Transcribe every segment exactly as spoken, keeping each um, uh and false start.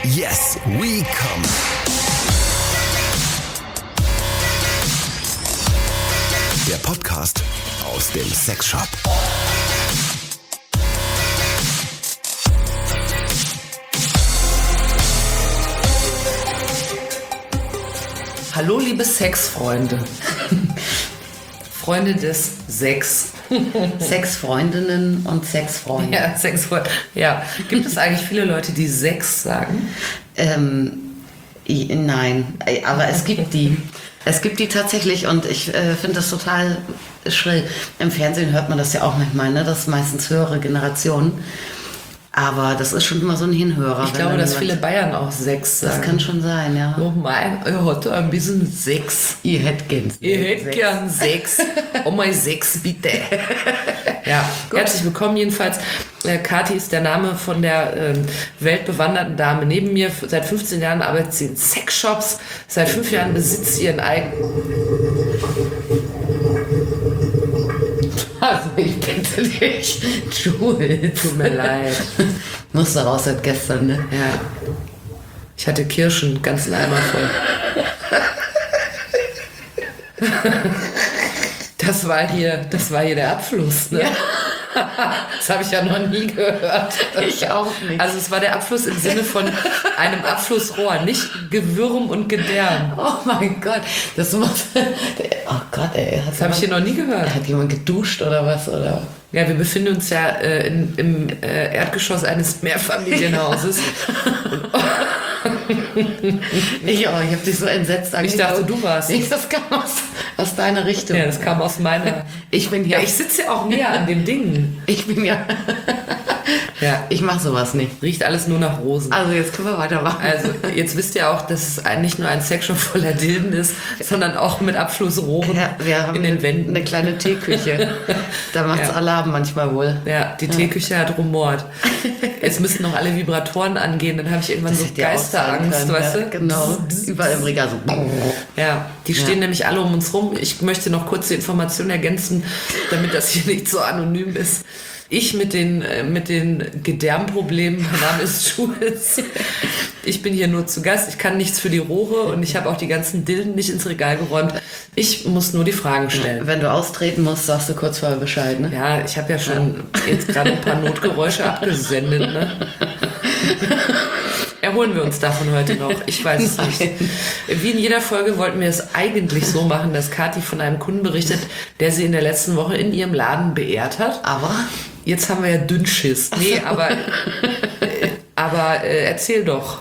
Yes, we come. Der Podcast aus dem Sexshop. Hallo liebe Sexfreunde. Freunde des Sex. Sexfreundinnen und Sexfreunde. Ja, Sexfreunde. Ja. Gibt es eigentlich viele Leute, die Sex sagen? Ähm, i- nein, aber es gibt die. Es gibt die tatsächlich und ich äh, finde das total schrill. Im Fernsehen hört man das ja auch manchmal, ne? Das ist meistens höhere Generationen. Aber das ist schon immer so ein Hinhörer. Ich wenn glaube, dann dass jemand- viele Bayern auch Sex sagen. Das kann schon sein, ja. Oh mein, ihr hat ein bisschen Sex. Ihr hättet gern Ihr hättet gern Sex. Oh mein Sex, bitte. Ja, herzlich willkommen jedenfalls. Äh, Kathi ist der Name von der ähm, weltbewanderten Dame neben mir. Seit fünfzehn Jahren arbeitet sie in Sexshops. Seit fünf Jahren besitzt sie ihren eigenen... Also ich bitte dich. Jules. Tut mir leid. Musst du raus seit gestern, ne? Ja. Ich hatte Kirschen, ganzen Eimer voll. Das war hier, das war hier der Abfluss, ne? Ja. Das habe ich ja noch nie gehört. Ich auch nicht. Also es war der Abfluss im Sinne von einem Abflussrohr, nicht Gewürm und Gedärm. Oh mein Gott, das muss. Oh Gott, ey. Das habe ich hier noch nie gehört. Hat jemand geduscht oder was? Oder? Ja, wir befinden uns ja äh, in, im äh, Erdgeschoss eines Mehrfamilienhauses. Ich, oh, ich habe dich so entsetzt Ich angeguckt. dachte, du warst. Nee, das kam aus, aus deiner Richtung. Ja, das kam aus meiner... Ich bin ja. Ja, ich sitze ja auch näher an dem Ding. Ich bin ja. Ja, Ich mache sowas nicht. riecht alles nur nach Rosen. Also jetzt können wir weitermachen. Also, jetzt wisst ihr auch, dass es ein, nicht nur ein Sexshop voller Dilden ist, sondern auch mit Abflussrohren Ja, wir haben in den Wänden. eine kleine Teeküche. Da macht's Ja. Alarm manchmal wohl. Ja, die Teeküche hat rumort. Jetzt müssten noch alle Vibratoren angehen, dann habe ich irgendwann so hätte ja auch sein Geisterangst, können, weißt ja, du? Genau. Überall im Regal so. Ja, die stehen Ja. nämlich alle um uns rum. Ich möchte noch kurz die Information ergänzen, damit das hier nicht so anonym ist. Ich mit den, äh, mit den Gedärmproblemen, mein Name ist Jules. Ich bin hier nur zu Gast. Ich kann nichts für die Rohre und ich habe auch die ganzen Dilden nicht ins Regal geräumt. Ich muss nur die Fragen stellen. Wenn du austreten musst, sagst du kurz vorher Bescheid, ne? Ja, ich habe ja schon jetzt gerade ein paar Notgeräusche abgesendet, ne? Erholen wir uns davon heute noch? Ich weiß es nicht. Wie in jeder Folge wollten wir es eigentlich so machen, dass Kathi von einem Kunden berichtet, der sie in der letzten Woche in ihrem Laden beehrt hat. Aber Jetzt haben wir ja Dünnschiss. Nee, aber, äh, aber äh, erzähl doch.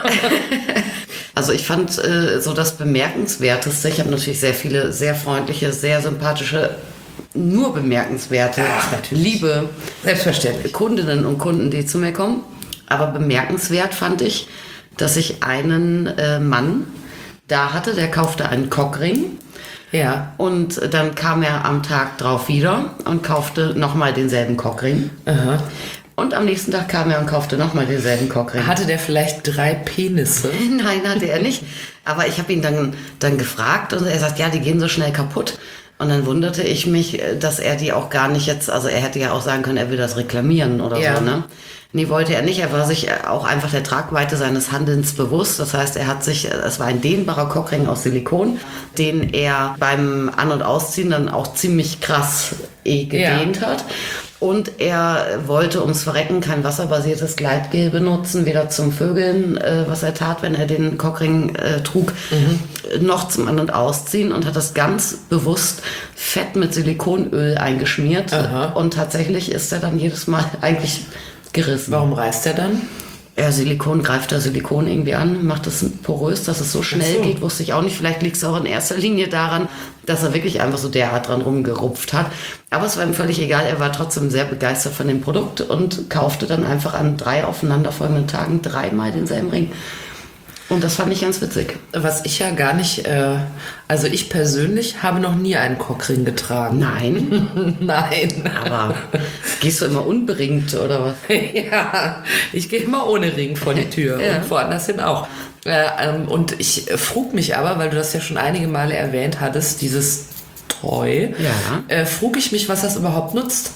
Also ich fand äh, so das Bemerkenswerteste, ich habe natürlich sehr viele sehr freundliche, sehr sympathische, nur bemerkenswerte, Ach, natürlich. liebe Selbstverständlich. Kundinnen und Kunden, die zu mir kommen. Aber bemerkenswert fand ich, dass ich einen äh, Mann da hatte, der kaufte einen Cockring. Ja. Und dann kam er am Tag drauf wieder und kaufte nochmal denselben Cockring. Aha. Und am nächsten Tag kam er und kaufte nochmal denselben Cockring. Hatte der vielleicht drei Penisse? Nein, hatte er nicht. Aber ich habe ihn dann, dann gefragt und er sagt, ja, die gehen so schnell kaputt. Und dann wunderte ich mich, dass er die auch gar nicht jetzt, also er hätte ja auch sagen können, er will das reklamieren oder Ja. so, ne? Nee, wollte er nicht. Er war sich auch einfach der Tragweite seines Handelns bewusst. Das heißt, er hat sich, es war ein dehnbarer Cockring aus Silikon, den er beim An- und Ausziehen dann auch ziemlich krass eh gedehnt Ja. hat. Und er wollte ums Verrecken kein wasserbasiertes Gleitgel benutzen, weder zum Vögeln, äh, was er tat, wenn er den Cockring äh, trug, mhm. noch zum An- und Ausziehen und hat das ganz bewusst fett mit Silikonöl eingeschmiert. Aha. Und tatsächlich ist er dann jedes Mal eigentlich gerissen. Warum reißt er dann? Ja, Silikon greift da Silikon irgendwie an, macht es porös, dass es so schnell Ach so. geht, wusste ich auch nicht. Vielleicht liegt es auch in erster Linie daran, dass er wirklich einfach so derart dran rumgerupft hat. Aber es war ihm völlig egal, er war trotzdem sehr begeistert von dem Produkt und kaufte dann einfach an drei aufeinanderfolgenden Tagen dreimal denselben Ring. Und das fand ich ganz witzig. Was ich ja gar nicht, äh, also ich persönlich habe noch nie einen Cockring getragen. Nein, Nein. aber gehst du immer unberingt oder was? Ja, ich gehe immer ohne Ring vor die Tür Ja. und woanders hin auch. Äh, ähm, und ich äh, frug mich aber, weil du das ja schon einige Male erwähnt hattest, dieses Toy, Ja. äh, frug ich mich, was das überhaupt nutzt.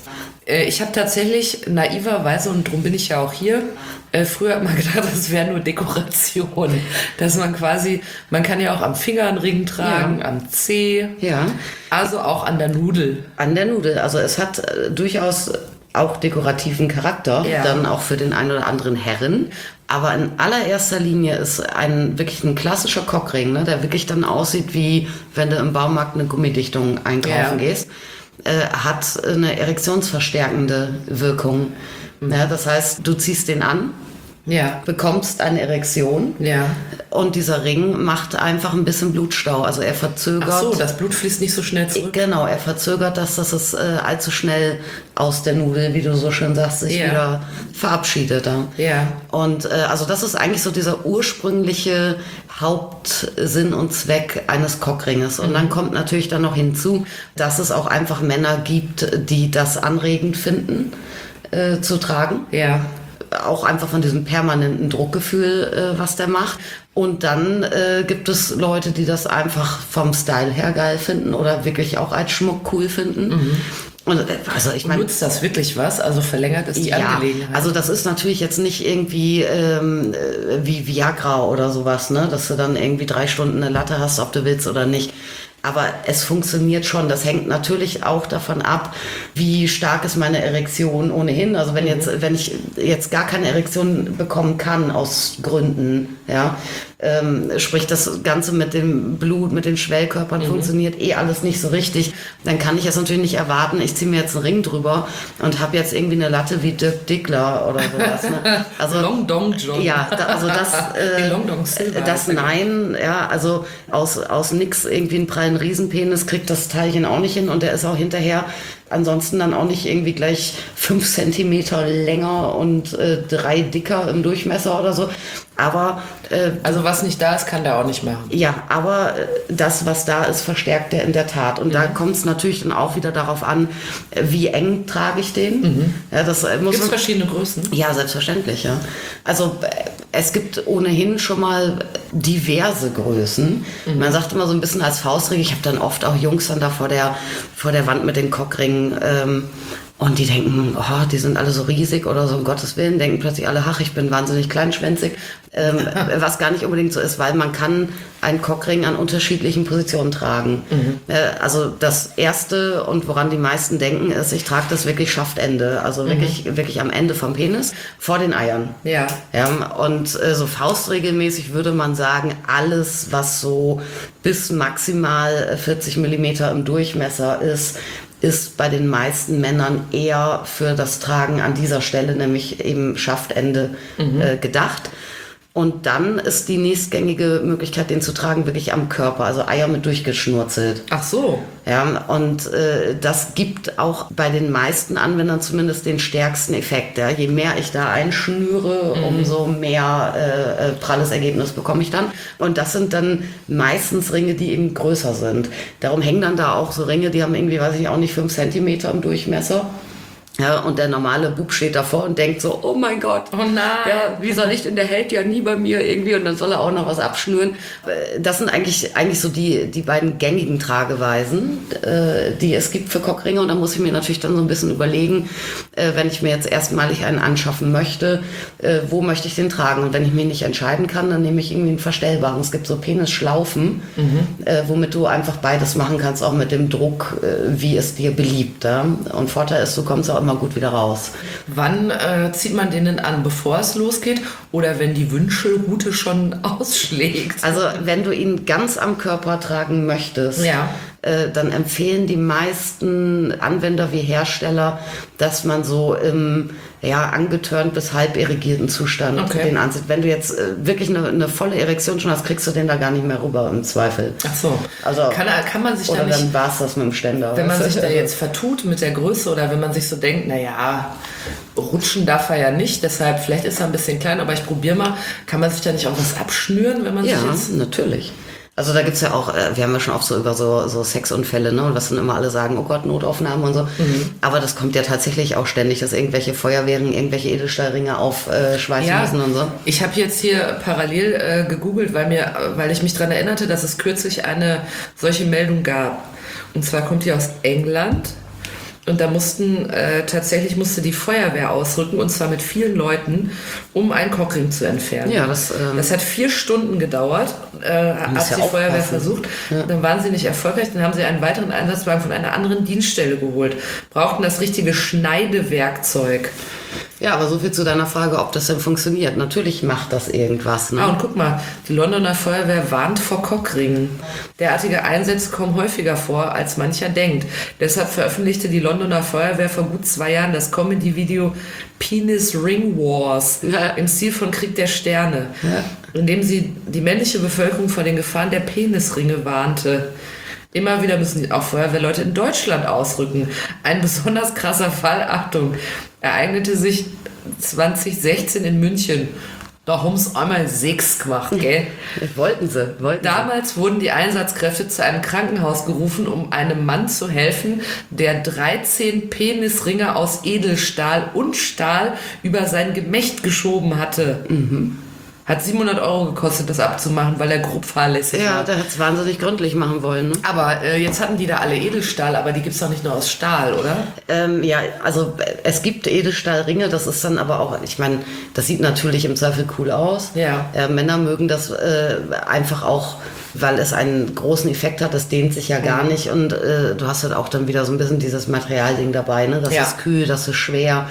Äh, ich habe tatsächlich naiverweise, und darum bin ich ja auch hier, äh, früher immer gedacht, das wäre nur Dekoration. Dass man quasi, man kann ja auch am Finger einen Ring tragen, Ja. am Zeh, Ja. also auch an der Nudel. An der Nudel. Also es hat äh, durchaus auch dekorativen Charakter, Ja. dann auch für den einen oder anderen Herren. Aber in allererster Linie ist ein wirklich ein klassischer Cockring, ne, der wirklich dann aussieht, wie wenn du im Baumarkt eine Gummidichtung einkaufen Ja. gehst, äh, hat eine erektionsverstärkende Wirkung. Mhm. Ja, das heißt, du ziehst den an, Ja. bekommst eine Erektion Ja. und dieser Ring macht einfach ein bisschen Blutstau. Also er verzögert. Ach so, das Blut fließt nicht so schnell zurück. Genau, er verzögert das, dass es äh, allzu schnell aus der Nudel, wie du so schön sagst, sich Ja. wieder verabschiedet. Ja. Ja. Und äh, also das ist eigentlich so dieser ursprüngliche Hauptsinn und Zweck eines Cockringes. Und dann kommt natürlich dann noch hinzu, dass es auch einfach Männer gibt, die das anregend finden äh, zu tragen. Ja. Auch einfach von diesem permanenten Druckgefühl, äh, was der macht. Und dann äh, gibt es Leute, die das einfach vom Style her geil finden oder wirklich auch als Schmuck cool finden. Mhm. Und, äh, also ich meine, Nutzt das wirklich was? Also verlängert es die ja, Angelegenheit? also das ist natürlich jetzt nicht irgendwie ähm, äh, wie Viagra oder sowas, ne, dass du dann irgendwie drei Stunden eine Latte hast, ob du willst oder nicht. Aber es funktioniert schon. Das hängt natürlich auch davon ab, wie stark ist meine Erektion ohnehin. Also wenn jetzt, wenn ich jetzt gar keine Erektion bekommen kann aus Gründen, ja, ähm, sprich das Ganze mit dem Blut, mit den Schwellkörpern mhm. funktioniert eh alles nicht so richtig, dann kann ich es natürlich nicht erwarten, ich ziehe mir jetzt einen Ring drüber und habe jetzt irgendwie eine Latte wie Dirk Diggler oder sowas. Ne? Also Long Dong John. Ja, da, also das, äh, Long Dong Silver das Nein, ja, also aus, aus nix irgendwie einen prallen Riesenpenis kriegt das Teilchen auch nicht hin und der ist auch hinterher ansonsten dann auch nicht irgendwie gleich fünf Zentimeter länger und äh, drei dicker im Durchmesser oder so. Aber äh, also was nicht da ist, kann der auch nicht machen. ja, aber äh, das, was da ist, verstärkt er in der Tat. Und mhm. da kommt es natürlich dann auch wieder darauf an, äh, wie eng trage ich den. Mhm. Ja, das äh, muss Gibt es man, verschiedene Größen? Ja, selbstverständlich, ja. Also äh, es gibt ohnehin schon mal diverse Größen. Mhm. Man sagt immer so ein bisschen als Faustregel, ich habe dann oft auch Jungs dann da vor der, vor der Wand mit den Cockringen ähm, und die denken, oh, die sind alle so riesig oder so, um Gottes Willen, denken plötzlich alle, ach, ich bin wahnsinnig kleinschwänzig, ähm, was gar nicht unbedingt so ist, weil man kann einen Cockring an unterschiedlichen Positionen tragen. Mhm. Äh, also das Erste und woran die meisten denken, ist, ich trage das wirklich Schaftende, also mhm. wirklich, wirklich am Ende vom Penis, vor den Eiern. Ja. Ja, und äh, so faustregelmäßig würde man sagen, alles, was so bis maximal vierzig Millimeter im Durchmesser ist, ist bei den meisten Männern eher für das Tragen an dieser Stelle, nämlich eben Schaftende, mhm. äh, gedacht. Und dann ist die nächstgängige Möglichkeit, den zu tragen, wirklich am Körper, also Eier mit durchgeschnurzelt. Ach so. Ja, und äh, das gibt auch bei den meisten Anwendern zumindest den stärksten Effekt. Ja. Je mehr ich da einschnüre, mhm. umso mehr äh, pralles Ergebnis bekomme ich dann. Und das sind dann meistens Ringe, die eben größer sind. Darum hängen dann da auch so Ringe, die haben irgendwie, weiß ich auch nicht, fünf Zentimeter im Durchmesser. Ja, und der normale Bub steht davor und denkt so, oh mein Gott, oh nein, ja, wie soll ich denn, der hält ja nie bei mir irgendwie und dann soll er auch noch was abschnüren. Das sind eigentlich, eigentlich so die, die beiden gängigen Trageweisen, äh, die es gibt für Cockringe. Und da muss ich mir natürlich dann so ein bisschen überlegen, äh, wenn ich mir jetzt erstmalig einen anschaffen möchte, äh, wo möchte ich den tragen? Und wenn ich mich nicht entscheiden kann, dann nehme ich irgendwie einen verstellbaren. Es gibt so Penisschlaufen, mhm. äh, womit du einfach beides machen kannst, auch mit dem Druck, äh, wie es dir beliebt. Ja? Und Vorteil ist, du kommst auch immer gut wieder raus. Wann äh, zieht man den denn an, bevor es losgeht oder wenn die Wünschelrute schon ausschlägt? Also wenn du ihn ganz am Körper tragen möchtest, ja. äh, dann empfehlen die meisten Anwender wie Hersteller, dass man so im ja, angetörnt bis halb irrigierten Zustand okay. den ansieht. Wenn du jetzt äh, wirklich eine, eine volle Erektion schon hast, kriegst du den da gar nicht mehr rüber im Zweifel. Ach so. Also, kann, kann man sich oder da nicht, dann war es das mit dem Ständer. Wenn man sich da jetzt vertut mit der Größe oder wenn man sich so denkt, naja, rutschen darf er ja nicht, deshalb vielleicht ist er ein bisschen klein, aber ich probiere mal, kann man sich da nicht auch was abschnüren, wenn man ja, sich jetzt... Ja, natürlich. Also da gibt's ja auch, wir haben ja schon oft so über so, so Sexunfälle, ne, und was dann immer alle sagen, oh Gott, Notaufnahmen und so. Mhm. Aber das kommt ja tatsächlich auch ständig, dass irgendwelche Feuerwehren irgendwelche Edelstahlringe aufschweißen ja, müssen und so. Ich habe jetzt hier parallel äh, gegoogelt, weil mir, weil ich mich daran erinnerte, dass es kürzlich eine solche Meldung gab. Und zwar kommt die aus England. Und da mussten, äh, tatsächlich musste die Feuerwehr ausrücken, und zwar mit vielen Leuten, um einen Cockring zu entfernen. Ja, das, ähm, das hat vier Stunden gedauert, äh, hat ja die Feuerwehr aufpassen. versucht. Ja. Dann waren sie nicht erfolgreich, dann haben sie einen weiteren Einsatzwagen von einer anderen Dienststelle geholt. Brauchten das richtige Schneidewerkzeug. Ja, aber so viel zu deiner Frage, ob das denn funktioniert. Natürlich macht das irgendwas. Ne? Ah, und guck mal, die Londoner Feuerwehr warnt vor Cockringen. Derartige Einsätze kommen häufiger vor, als mancher denkt. Deshalb veröffentlichte die Londoner Feuerwehr vor gut zwei Jahren das Comedy-Video Penis Ring Wars Ja. im Stil von Krieg der Sterne, Ja. in dem sie die männliche Bevölkerung vor den Gefahren der Penisringe warnte. Immer wieder müssen auch Feuerwehrleute in Deutschland ausrücken. Ein besonders krasser Fall, Achtung, ereignete sich zwanzig sechzehn in München. Da haben sie einmal sechs gemacht, gell? Wollten sie, wollten Damals wurden die Einsatzkräfte zu einem Krankenhaus gerufen, um einem Mann zu helfen, der dreizehn Penisringe aus Edelstahl und Stahl über sein Gemächt geschoben hatte. Mhm. Hat siebenhundert Euro gekostet, das abzumachen, weil er grob fahrlässig sie. Ja, war. der hat es wahnsinnig gründlich machen wollen. Ne? Aber äh, jetzt hatten die da alle Edelstahl, aber die gibt es doch nicht nur aus Stahl, oder? Ähm, ja, also äh, es gibt Edelstahlringe, das ist dann aber auch, ich meine, das sieht natürlich im Zweifel cool aus. Ja. Äh, Männer mögen das äh, einfach auch, weil es einen großen Effekt hat, das dehnt sich ja gar nicht, und äh, du hast halt auch dann wieder so ein bisschen dieses Materialding dabei, ne? Das Ja. ist kühl, das ist schwer.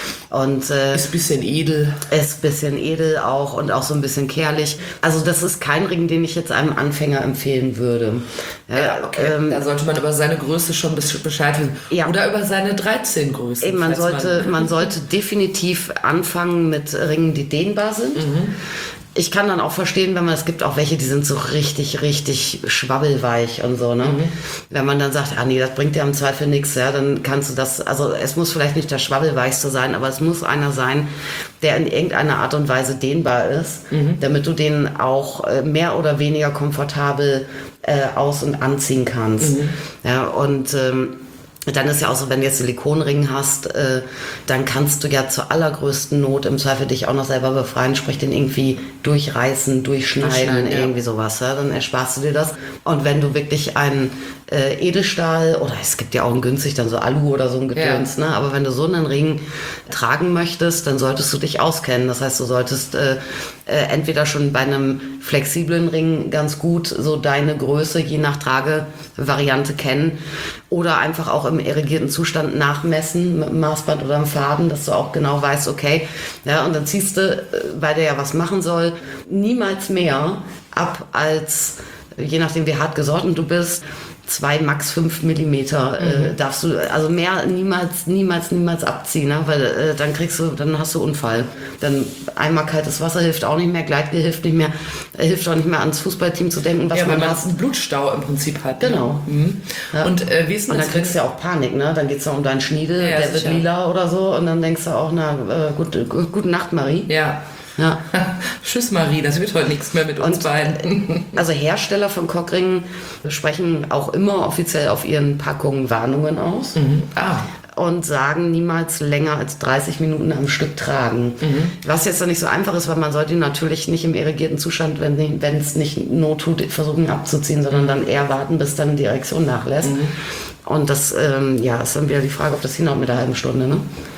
Und äh, Ist ein bisschen edel. ist ein bisschen edel auch und auch so ein bisschen kerlich. Also das ist kein Ring, den ich jetzt einem Anfänger empfehlen würde. Ja, okay. ähm, da sollte man über seine Größe schon bis- Bescheid wissen. Ja. Oder über seine dreizehn Größen. Eben, man falls sollte, man sollte definitiv anfangen mit Ringen, die dehnbar sind. Mhm. Ich kann dann auch verstehen, wenn man, es gibt auch welche, die sind so richtig, richtig schwabbelweich und so, ne? Mhm. Wenn man dann sagt, ah nee, das bringt dir im Zweifel nichts, ja, dann kannst du das, also es muss vielleicht nicht der schwabbelweichste sein, aber es muss einer sein, der in irgendeiner Art und Weise dehnbar ist, Mhm. damit du den auch äh, mehr oder weniger komfortabel äh, aus- und anziehen kannst. Mhm. Ja, und ähm, dann ist ja auch so, wenn du jetzt Silikonring hast, äh, dann kannst du ja zur allergrößten Not im Zweifel dich auch noch selber befreien, sprich den irgendwie durchreißen, durchschneiden, Durchschneiden, ja. irgendwie sowas. Ja? Dann ersparst du dir das. Und wenn du wirklich einen äh, Edelstahl, oder es gibt ja auch einen günstig, dann so Alu oder so ein Gedöns, Ja. ne? Aber wenn du so einen Ring tragen möchtest, dann solltest du dich auskennen. Das heißt, du solltest äh, äh, entweder schon bei einem flexiblen Ring ganz gut so deine Größe je nach Tragevariante kennen oder einfach auch im irrigierten Zustand nachmessen mit einem Maßband oder einem Faden, dass du auch genau weißt, okay, ja, und dann ziehst du, äh, weil der ja was machen soll, niemals mehr ab als, je nachdem wie hart gesortet du bist, zwei, max fünf Millimeter äh, darfst du, also mehr niemals, niemals, niemals abziehen, ne? Weil äh, dann kriegst du, dann hast du Unfall. Dann einmal kaltes Wasser hilft auch nicht mehr, Gleitgel hilft nicht mehr, äh, hilft auch nicht mehr ans Fußballteam zu denken, was ja, weil man man hat. einen Blutstau im Prinzip hat. Ne? Genau. Mhm. Ja. Und äh, wie ist denn Und das, dann kriegst du ja auch Panik, ne? Dann geht's ja um deinen Schniedel, Ja, der sicher. wird lila oder so, und dann denkst du auch, na, äh, gut, äh, gute Nacht, Marie. Ja. Ja. Tschüss Marie, das wird heute nichts mehr mit uns Und, beiden. Also Hersteller von Cockringen sprechen auch immer offiziell auf ihren Packungen Warnungen aus. Mhm. Ah. Und sagen niemals länger als dreißig Minuten am Stück tragen. Was jetzt noch nicht so einfach ist, weil man sollte ihn natürlich nicht im irrigierten Zustand, wenn, nicht- wenn es nicht Not tut, versuchen abzuziehen, sondern dann eher warten, bis dann die Erektion nachlässt. Und das ähm, ja, ist dann wieder die Frage, ob das hinhaut mit der halben Stunde. Ne?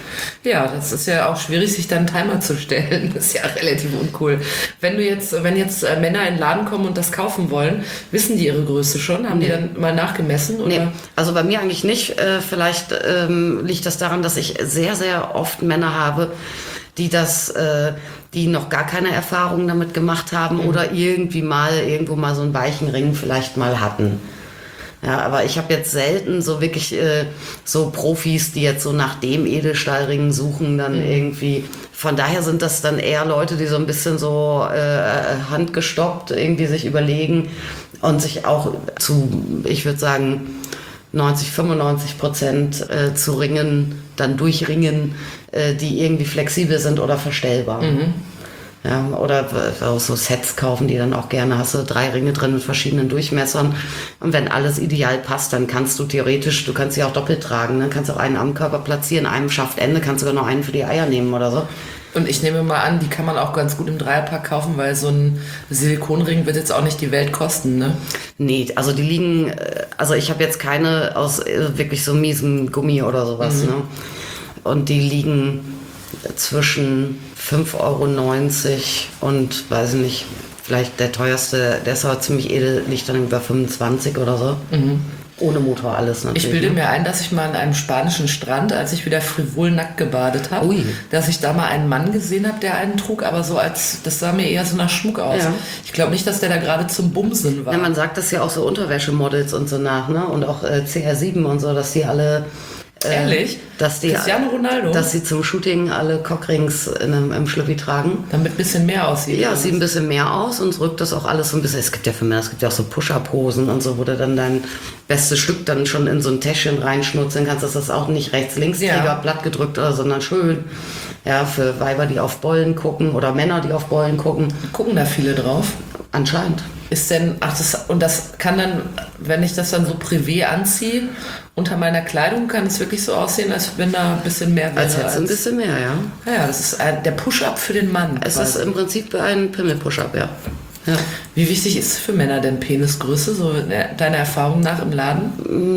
Ja, das ist ja auch schwierig, sich dann einen Timer zu stellen. Das ist ja relativ uncool. Wenn du jetzt, wenn jetzt äh, Männer in den Laden kommen und das kaufen wollen, wissen die ihre Größe schon? Haben die dann mal nachgemessen? Oder? Nee, also bei mir eigentlich nicht. Äh, vielleicht ähm, liegt das daran, dass ich sehr, sehr oft Männer habe, die das, äh, die noch gar keine Erfahrungen damit gemacht haben oder irgendwie mal irgendwo mal so einen weichen Ring vielleicht mal hatten. Ja, aber ich habe jetzt selten so wirklich äh, so Profis, die jetzt so nach dem Edelstahlring suchen, dann Mhm. irgendwie. Von daher sind das dann eher Leute, die so ein bisschen so äh, handgestoppt irgendwie sich überlegen und sich auch zu, ich würde sagen, neunzig, fünfundneunzig Prozent äh, zu Ringen, dann durchringen, äh, die irgendwie flexibel sind oder verstellbar. Ja, oder auch so Sets kaufen, die dann auch gerne, hast du drei Ringe drin mit verschiedenen Durchmessern. Und wenn alles ideal passt, dann kannst du theoretisch, du kannst sie auch doppelt tragen, ne? Kannst auch einen am Körper platzieren, einem Schaftende, kannst sogar noch einen für die Eier nehmen oder so. Und ich nehme mal an, die kann man auch ganz gut im Dreierpack kaufen, weil so ein Silikonring wird jetzt auch nicht die Welt kosten, ne? Nee, also die liegen, also ich habe jetzt keine aus äh, wirklich so miesem Gummi oder sowas, mhm. ne? Und die liegen zwischen fünf Euro neunzig und, weiß ich nicht, vielleicht der teuerste, der ist aber ziemlich edel, liegt dann über fünfundzwanzig oder so. Mhm. Ohne Motor alles natürlich. Ich bilde ne? mir ein, dass ich mal an einem spanischen Strand, als ich wieder frivol nackt gebadet habe, dass ich da mal einen Mann gesehen habe, der einen trug, aber so als, das sah mir eher so nach Schmuck aus. Ja. Ich glaube nicht, dass der da gerade zum Bumsen war. Ja, man sagt das ja auch so Unterwäschemodels und so nach, ne? Und auch äh, C R sieben und so, dass die alle... Äh, Ehrlich? Dass die, Cristiano Ronaldo? Dass sie zum Shooting alle Cockrings in einem, im Schlüppi tragen. Damit ein bisschen mehr aussieht. Ja, es sieht ein bisschen mehr aus und es rückt das auch alles so ein bisschen. Es gibt ja für Männer, es gibt ja auch so Push-Up-Hosen und so, wo du dann dein bestes Stück dann schon in so ein Täschchen reinschnurzeln kannst, dass das auch nicht rechts-links-Träger ja. platt gedrückt ist, sondern schön. Ja, für Weiber, die auf Bollen gucken oder Männer, die auf Bollen gucken. Gucken da viele drauf? Anscheinend. Ist denn, ach das, und das kann dann, wenn ich das dann so privé anziehe, unter meiner Kleidung, kann es wirklich so aussehen, als wenn da ein bisschen mehr wäre. Als hätte es ein bisschen mehr, ja. Ja, das ist ein, der Push-Up für den Mann. Es quasi. Ist im Prinzip ein Pimmel-Push-Up, ja. ja. Wie wichtig ist für Männer denn Penisgröße, so deiner Erfahrung nach im Laden?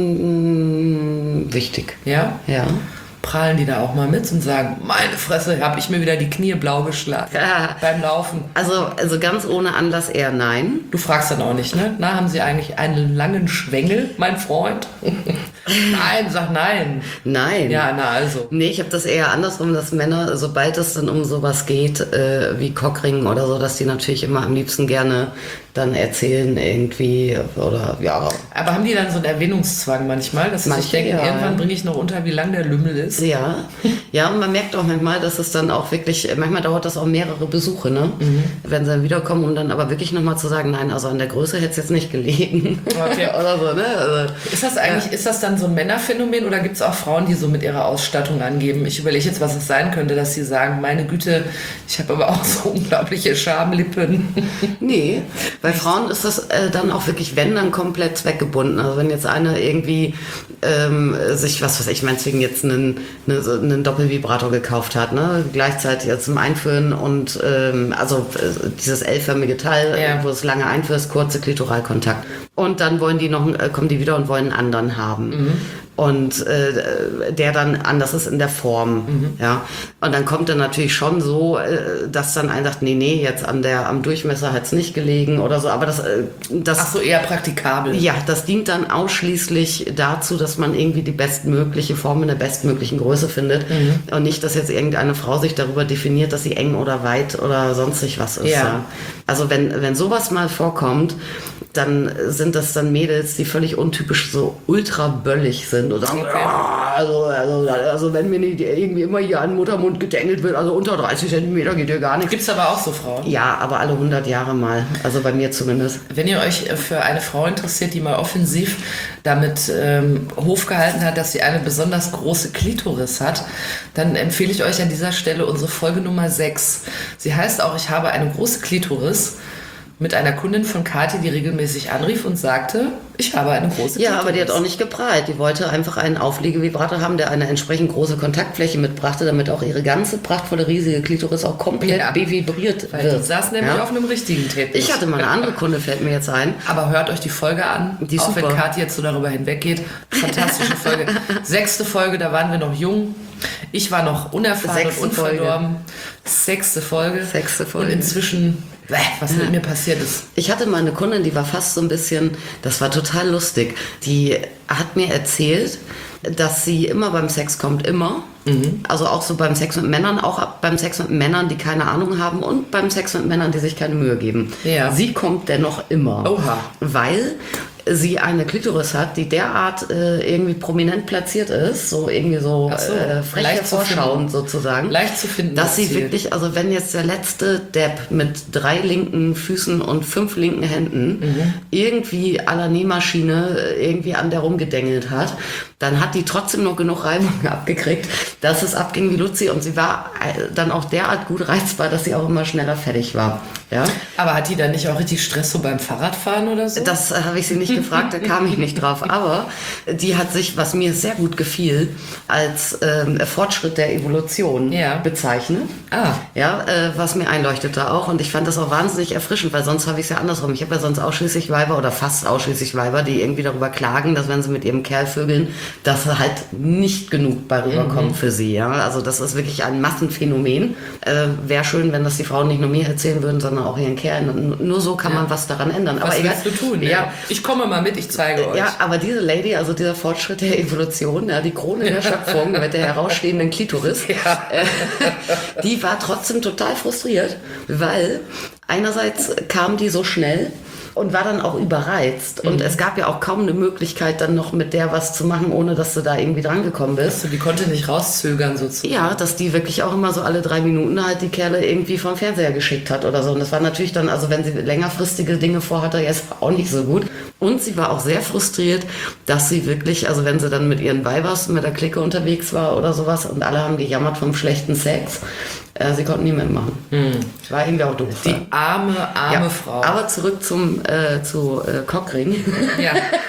Mm, wichtig. Ja? Ja. Prahlen die da auch mal mit und sagen, meine Fresse, habe ich mir wieder die Knie blau geschlagen ja. beim Laufen. Also, also ganz ohne Anlass eher nein. Du fragst dann auch nicht, ne? Na, haben sie eigentlich einen langen Schwengel, mein Freund? Nein, sag nein. Nein. Ja, na also. Nee, ich habe das eher andersrum, dass Männer, sobald es dann um sowas geht, äh, wie Cockring oder so, dass die natürlich immer am liebsten gerne dann erzählen irgendwie oder ja. Aber haben die dann so einen Erwähnungszwang manchmal, dass sie sich denken, ja. irgendwann bringe ich noch unter, wie lang der Lümmel ist? Ja, ja, und man merkt auch manchmal, dass es dann auch wirklich, manchmal dauert das auch mehrere Besuche, ne? Mhm. Wenn sie dann wiederkommen, um dann aber wirklich nochmal zu sagen, nein, also an der Größe hätte es jetzt nicht gelegen. Okay. oder so, ne? Also, ist das eigentlich, ja. ist das dann so ein Männerphänomen oder gibt es auch Frauen, die so mit ihrer Ausstattung angeben? Ich überlege jetzt, was es sein könnte, dass sie sagen, meine Güte, ich habe aber auch so unglaubliche Schamlippen. Nee, bei Frauen ist das äh, dann auch wirklich, wenn, dann komplett zweckgebunden. Also wenn jetzt eine irgendwie ähm, sich, was weiß ich, meinetwegen jetzt einen, eine, so einen Doppelvibrator gekauft hat, ne? Gleichzeitig jetzt zum Einführen und ähm, also äh, dieses L-förmige Teil, ja. wo es lange einführst, kurze Klitoralkontakt. Und dann wollen die noch, äh, kommen die wieder und wollen einen anderen haben. Mhm. Und äh, der dann anders ist in der Form, mhm. ja. Und dann kommt er natürlich schon so, äh, dass dann einer sagt, nee, nee, jetzt an der, am Durchmesser hat es nicht gelegen oder so, aber das, äh, das... Ach so, eher praktikabel. Ja, das dient dann ausschließlich dazu, dass man irgendwie die bestmögliche Form in der bestmöglichen Größe findet mhm. und nicht, dass jetzt irgendeine Frau sich darüber definiert, dass sie eng oder weit oder sonstig was ist. Ja. Ja. Also wenn, wenn sowas mal vorkommt, dann sind das dann Mädels, die völlig untypisch so ultra böllig sind und sagen, okay. ja, also, also, also wenn mir nicht irgendwie immer hier an den Muttermund gedengelt wird, also unter dreißig Zentimeter geht ja gar nichts. Gibt's aber auch so Frauen? Ja, aber alle hundert Jahre mal, also bei mir zumindest. Wenn ihr euch für eine Frau interessiert, die mal offensiv damit ähm, Hof gehalten hat, dass sie eine besonders große Klitoris hat, dann empfehle ich euch an dieser Stelle unsere Folge Nummer sechs. Sie heißt auch, ich habe eine große Klitoris. Mit einer Kundin von Kathi, die regelmäßig anrief und sagte, ich habe eine große Klitoris. Ja, aber die hat auch nicht geprahlt. Die wollte einfach einen Aufliegevibrator haben, der eine entsprechend große Kontaktfläche mitbrachte, damit auch ihre ganze prachtvolle, riesige Klitoris auch komplett ja. bevibriert Weil wird. Die saß nämlich ja? auf einem richtigen Teppich. Ich hatte mal eine andere Kunde, fällt mir jetzt ein. Aber hört euch die Folge an, die auch super. wenn Kathi jetzt so darüber hinweggeht. Fantastische Folge. Sechste Folge, da waren wir noch jung. Ich war noch unerfahren Sechste und unverdorben. Folge. Sechste Folge. Sechste Folge. Und inzwischen, was mit mir passiert ist. Ich hatte mal eine Kundin, die war fast so ein bisschen, das war total lustig. Die hat mir erzählt, dass sie immer beim Sex kommt, immer. Mhm. Also auch so beim Sex mit Männern, auch beim Sex mit Männern, die keine Ahnung haben und beim Sex mit Männern, die sich keine Mühe geben. Ja. Sie kommt dennoch immer. Oha. Weil sie eine Klitoris hat, die derart äh, irgendwie prominent platziert ist, so irgendwie so, so, äh, frech hervorschauend sozusagen. Leicht zu finden. Dass sie Ziel. wirklich, also wenn jetzt der letzte Depp mit drei linken Füßen und fünf linken Händen mhm. irgendwie à la Nähmaschine irgendwie an der rumgedengelt hat, dann hat die trotzdem noch genug Reibung abgekriegt, dass es abging wie Luzi. Und sie war dann auch derart gut reizbar, dass sie auch immer schneller fertig war. Ja? Aber hat die dann nicht auch richtig Stress so beim Fahrradfahren oder so? Das äh, habe ich sie nicht gefragt, da kam ich nicht drauf. Aber die hat sich, was mir sehr gut gefiel, als ähm, Fortschritt der Evolution ja. bezeichnet. Ah. Ja, äh, was mir einleuchtete auch. Und ich fand das auch wahnsinnig erfrischend, weil sonst habe ich es ja andersrum. Ich habe ja sonst ausschließlich Weiber oder fast ausschließlich Weiber, die irgendwie darüber klagen, dass wenn sie mit ihrem Kerl vögeln, dass halt nicht genug bei rüberkommt mhm. für sie. Ja? Also das ist wirklich ein Massenphänomen. Äh, Wäre schön, wenn das die Frauen nicht nur mir erzählen würden, sondern auch ihren Kerlen. Nur so kann ja. man was daran ändern. Was aber willst egal, du tun? Ja. ja. Ich komme mal mit, ich zeige euch. Ja, aber diese Lady, also dieser Fortschritt der Evolution, ja, die Krone der Schöpfung mit der herausstehenden Klitoris, ja. äh, die war trotzdem total frustriert, weil einerseits kam die so schnell und war dann auch überreizt. Und mhm. es gab ja auch kaum eine Möglichkeit, dann noch mit der was zu machen, ohne dass du da irgendwie dran gekommen bist. Also die konnte nicht rauszögern sozusagen. Ja, dass die wirklich auch immer so alle drei Minuten halt die Kerle irgendwie vom Fernseher geschickt hat oder so. Und das war natürlich dann, also wenn sie längerfristige Dinge vorhatte, jetzt auch nicht so gut. Und sie war auch sehr frustriert, dass sie wirklich, also wenn sie dann mit ihren Weibers, mit der Clique unterwegs war oder sowas und alle haben gejammert vom schlechten Sex, äh, sie konnten nie mitmachen. Hm. War irgendwie auch doof. Die arme, arme ja, Frau. Aber zurück zum äh, zu äh, Cockring. Ja,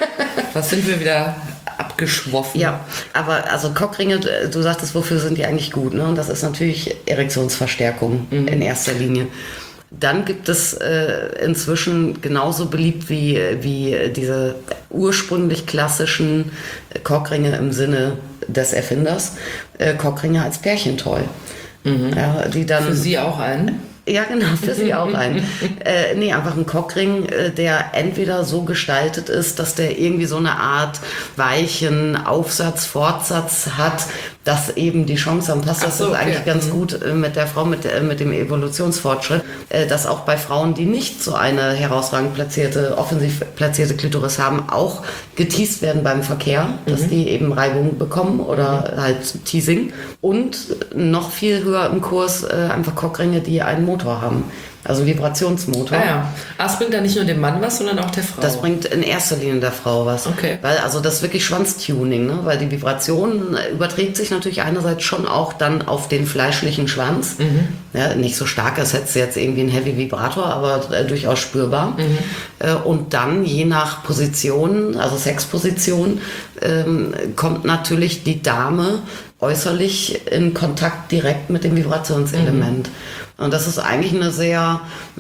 was sind wir wieder abgeschwoffen. Ja, aber also Cockringe, du sagtest, wofür sind die eigentlich gut? Ne? Und das ist natürlich Erektionsverstärkung mhm. in erster Linie. Dann gibt es äh, inzwischen genauso beliebt wie, wie diese ursprünglich klassischen Cockringe im Sinne des Erfinders, äh, Cockringe als Pärchentoy. Mhm. Ja, die dann, für sie auch ein? Ja, genau, für sie auch ein. äh, nee, einfach ein Cockring, äh, der entweder so gestaltet ist, dass der irgendwie so eine Art weichen Aufsatz, Fortsatz hat, dass eben die Chance am Pass, das so, ist okay. eigentlich ganz gut äh, mit der Frau, mit, äh, mit dem Evolutionsfortschritt, äh, dass auch bei Frauen, die nicht so eine herausragend platzierte, offensiv platzierte Klitoris haben, auch geteast werden beim Verkehr, mhm. dass die eben Reibung bekommen oder mhm. halt Teasing. Und noch viel höher im Kurs äh, einfach Cockringe, die einen Motor haben. Also Vibrationsmotor. Ah ja. Ah, es bringt dann nicht nur dem Mann was, sondern auch der Frau. Das bringt in erster Linie der Frau was. Okay. Weil also das ist wirklich Schwanztuning, ne? Weil die Vibration überträgt sich natürlich einerseits schon auch dann auf den fleischlichen Schwanz. Mhm. Ja, nicht so stark, als hättest du jetzt irgendwie einen Heavy Vibrator, aber äh, durchaus spürbar. Mhm. Äh, und dann je nach Position, also Sexposition, ähm, kommt natürlich die Dame äußerlich in Kontakt direkt mit dem Vibrationselement. Mhm. Und das ist eigentlich eine sehr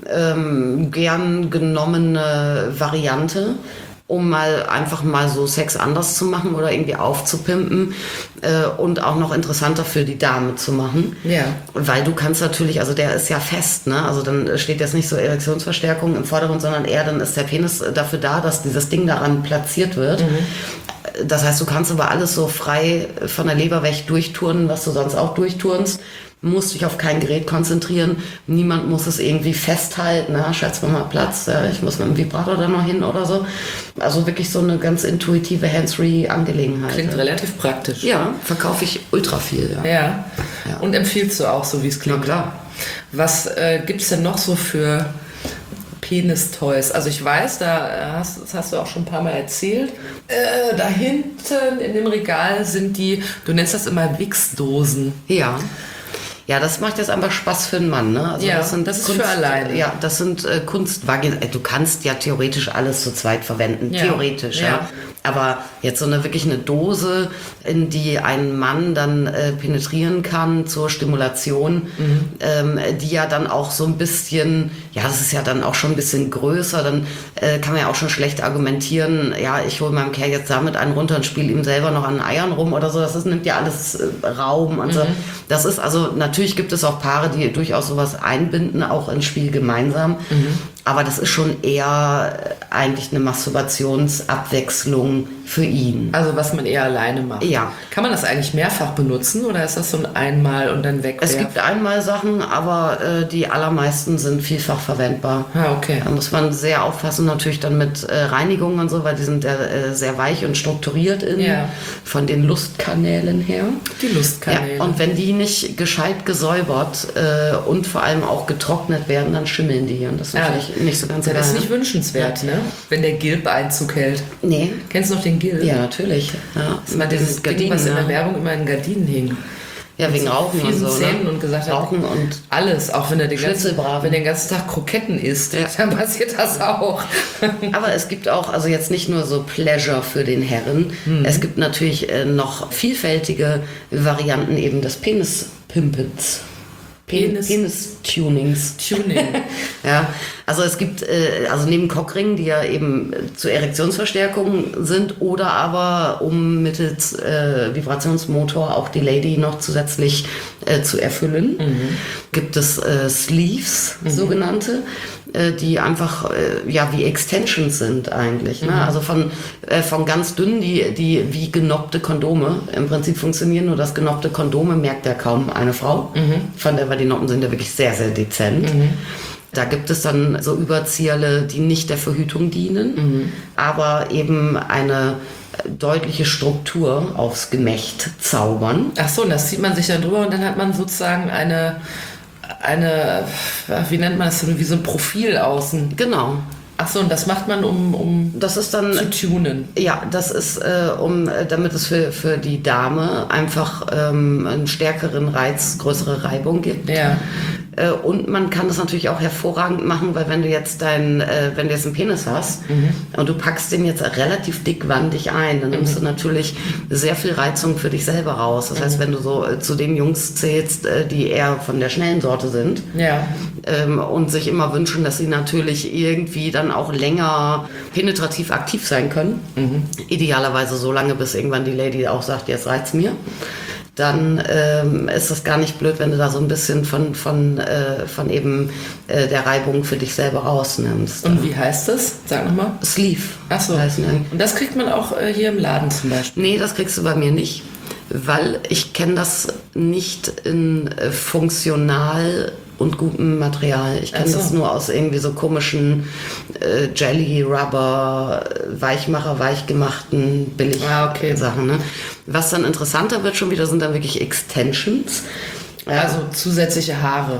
ähm, gern genommene Variante, um mal einfach mal so Sex anders zu machen oder irgendwie aufzupimpen äh, und auch noch interessanter für die Dame zu machen. Ja. Weil du kannst natürlich, also der ist ja fest, ne? Also dann steht jetzt nicht so Erektionsverstärkung im Vordergrund, sondern eher dann ist der Penis dafür da, dass dieses Ding daran platziert wird. Mhm. Das heißt, du kannst aber alles so frei von der Leber weg durchturnen, was du sonst auch durchturnst. Musst dich auf kein Gerät konzentrieren. Niemand muss es irgendwie festhalten. Na, schätz mal mal Platz. Ja, ich muss mit dem Vibrator da noch hin oder so. Also wirklich so eine ganz intuitive Hands-free-Angelegenheit. Klingt ja. relativ praktisch. Ja, verkaufe ich ultra viel. Ja. Ja. ja. Und empfiehlst du auch so, wie es klingt? Na klar. Was äh, gibt es denn noch so für Penis-Toys? Also ich weiß, da hast, das hast du auch schon ein paar Mal erzählt. Äh, da hinten in dem Regal sind die, du nennst das immer Wichsdosen. Ja. Ja, das macht jetzt einfach Spaß für einen Mann, ne? Also ja, das, sind das ist Kunst, für alleine. Ja, das sind äh, Kunstvaginen. Du kannst ja theoretisch alles zu zweit verwenden, ja. theoretisch, ja. ja. Aber jetzt so eine wirklich eine Dose, in die ein Mann dann äh, penetrieren kann zur Stimulation, mhm. ähm, die ja dann auch so ein bisschen, ja, das ist ja dann auch schon ein bisschen größer, dann äh, kann man ja auch schon schlecht argumentieren, ja, ich hole meinem Kerl jetzt damit einen runter und spiele ihm selber noch an den Eiern rum oder so, das ist, nimmt ja alles äh, Raum und mhm. so. Das ist also, natürlich gibt es auch Paare, die durchaus sowas einbinden, auch ins Spiel gemeinsam. Mhm. Aber das ist schon eher eigentlich eine Masturbationsabwechslung für ihn. Also was man eher alleine macht. Ja. Kann man das eigentlich mehrfach benutzen oder ist das so ein Einmal und dann weg? Es gibt einmal Sachen, aber äh, die allermeisten sind vielfach verwendbar. Ah, okay. Da muss man sehr aufpassen natürlich dann mit äh, Reinigung und so, weil die sind äh, sehr weich und strukturiert in, ja. von den Lustkanälen her. Die Lustkanäle. Ja, und wenn die nicht gescheit gesäubert äh, und vor allem auch getrocknet werden, dann schimmeln die. Und das ist natürlich ja. nicht so ganz ja, geil. Das ist nicht wünschenswert, ja. ne? Wenn der Gilb Einzug hält. Nee. Kennst du noch den Notting Hill? Ja, natürlich. Ja, Das war dieses Ding, was in der Werbung immer in Gardinen hing. Ja, wegen Rauchen und so, Zähnen ne? und gesagt Rauchen hat, und alles, auch wenn er den ganzen, Schnitzelbraten. wenn er den ganzen Tag Kroketten isst, Ja. dann passiert das auch. Aber es gibt auch, also jetzt nicht nur so Pleasure für den Herren, mhm. es gibt natürlich äh, noch vielfältige Varianten eben des Penispimpens. Penis- Penis-Tunings. Tuning. Ja, also es gibt, äh, also neben Cockringen, die ja eben äh, zur Erektionsverstärkung sind oder aber um mittels äh, Vibrationsmotor auch die Lady noch zusätzlich äh, zu erfüllen, mhm. gibt es äh, Sleeves, mhm. sogenannte, äh, die einfach äh, ja wie Extensions sind eigentlich. Ne? Mhm. Also von, äh, von ganz dünn, die, die wie genoppte Kondome im Prinzip funktionieren, nur das genoppte Kondome merkt ja kaum eine Frau, mhm. von der, weil die Noppen sind ja wirklich sehr, sehr dezent. Mhm. Da gibt es dann so Überzieherle, die nicht der Verhütung dienen, mhm. aber eben eine deutliche Struktur aufs Gemächt zaubern. Ach so, und das zieht man sich dann drüber und dann hat man sozusagen eine, eine, wie nennt man das, so wie so ein Profil außen. Genau. Ach so, und das macht man, um, um das ist dann, zu tunen. Ja, das ist, äh, um, damit es für, für die Dame einfach ähm, einen stärkeren Reiz, größere Reibung gibt. Ja. Äh, und man kann das natürlich auch hervorragend machen, weil wenn du jetzt dein, äh, wenn du jetzt einen Penis hast mhm. und du packst den jetzt relativ dickwandig ein, dann nimmst mhm. du natürlich sehr viel Reizung für dich selber raus. Das mhm. heißt, wenn du so äh, zu den Jungs zählst, äh, die eher von der schnellen Sorte sind ja. ähm, und sich immer wünschen, dass sie natürlich irgendwie dann auch länger penetrativ aktiv sein können. Mhm. Idealerweise so lange, bis irgendwann die Lady auch sagt, jetzt reizt mir. Dann ähm, ist es gar nicht blöd, wenn du da so ein bisschen von, von, äh, von eben äh, der Reibung für dich selber rausnimmst. Und wie heißt das? Sag nochmal. Sleeve. Ach so. Und das kriegt man auch äh, hier im Laden zum Beispiel? Nee, das kriegst du bei mir nicht, weil ich kenne das nicht in äh, funktional und gutem Material. Ich kenne so. das nur aus irgendwie so komischen äh, Jelly, Rubber, Weichmacher, weichgemachten, billig ah, okay. Sachen. Ne? Was dann interessanter wird schon wieder, sind dann wirklich Extensions. Also zusätzliche Haare.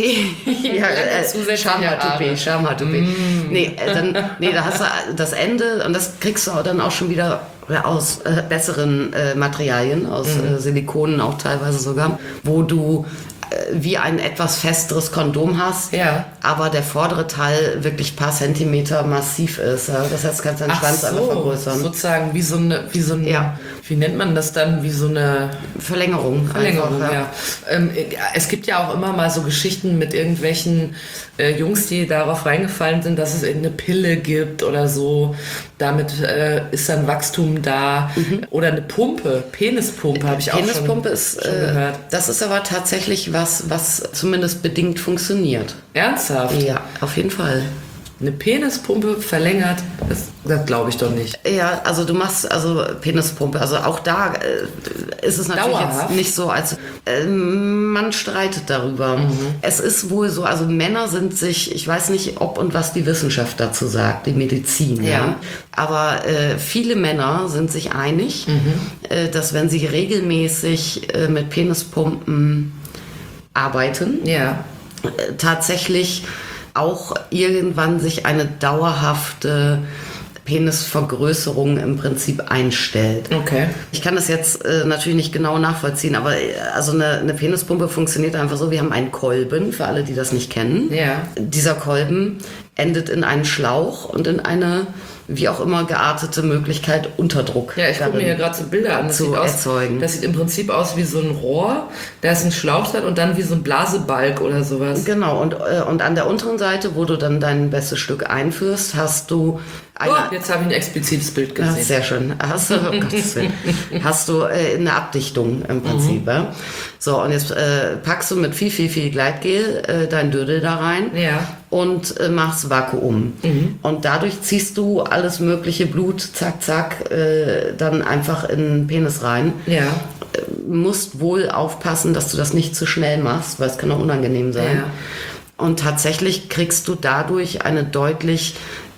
ja, äh, Schamhaar-Toupet, Schamhaar-Toupet. Mm. Nee, äh, dann, nee, da hast du das Ende und das kriegst du dann auch schon wieder aus äh, besseren äh, Materialien, aus mm. äh, Silikonen auch teilweise sogar, wo du wie ein etwas festeres Kondom hast, ja. aber der vordere Teil wirklich ein paar Zentimeter massiv ist. Ja? Das heißt, du kannst deinen Ach Schwanz so, einfach vergrößern. Sozusagen wie so eine, wie so eine, ja. wie nennt man das dann, wie so eine Verlängerung. Verlängerung, einfach, ja. ja. Ähm, es gibt ja auch immer mal so Geschichten mit irgendwelchen äh, Jungs, die darauf reingefallen sind, dass es irgendeine Pille gibt oder so. Damit äh, ist dann Wachstum da. Mhm. Oder eine Pumpe, Penispumpe habe ich auch Penispumpe schon, ist, schon gehört. Äh, das ist aber tatsächlich was, was zumindest bedingt funktioniert. Ernsthaft? Ja, auf jeden Fall. Eine Penispumpe verlängert, das, das glaube ich doch nicht. Ja, also du machst also Penispumpe, also auch da äh, ist es natürlich Dauerhaft? jetzt nicht so, als äh, man streitet darüber. Mhm. Es ist wohl so, also Männer sind sich, ich weiß nicht, ob und was die Wissenschaft dazu sagt, die Medizin, ja. ja. Aber äh, viele Männer sind sich einig, mhm. äh, dass wenn sie regelmäßig äh, mit Penispumpen arbeiten, ja. äh, tatsächlich auch irgendwann sich eine dauerhafte Penisvergrößerung im Prinzip einstellt. Okay. Ich kann das jetzt äh, natürlich nicht genau nachvollziehen, aber äh, also eine, eine Penispumpe funktioniert einfach so, wir haben einen Kolben, für alle, die das nicht kennen. Ja. Dieser Kolben endet in einen Schlauch und in eine wie auch immer geartete Möglichkeit, Unterdruck ja, ich gucke mir ja gerade so Bilder an. Das zu sieht aus, erzeugen. Das sieht im Prinzip aus wie so ein Rohr, da ist ein Schlauch drin und dann wie so ein Blasebalg oder sowas. Genau, und, äh, und an der unteren Seite, wo du dann dein bestes Stück einführst, hast du eine... Oh, jetzt habe ich ein explizites Bild gesehen. Ja, sehr schön. Hast du, oh Gottes Willen, hast du äh, eine Abdichtung im Prinzip. Mhm. Ja? So, und jetzt äh, packst du mit viel, viel, viel Gleitgel äh, dein Dödel da rein. Ja. Und äh, machst Vakuum. Mhm. Und dadurch ziehst du alles mögliche Blut, zack, zack, äh, dann einfach in den Penis rein. Ja. Äh, musst wohl aufpassen, dass du das nicht zu schnell machst, weil es kann auch unangenehm sein. Ja. Und tatsächlich kriegst du dadurch eine deutlich,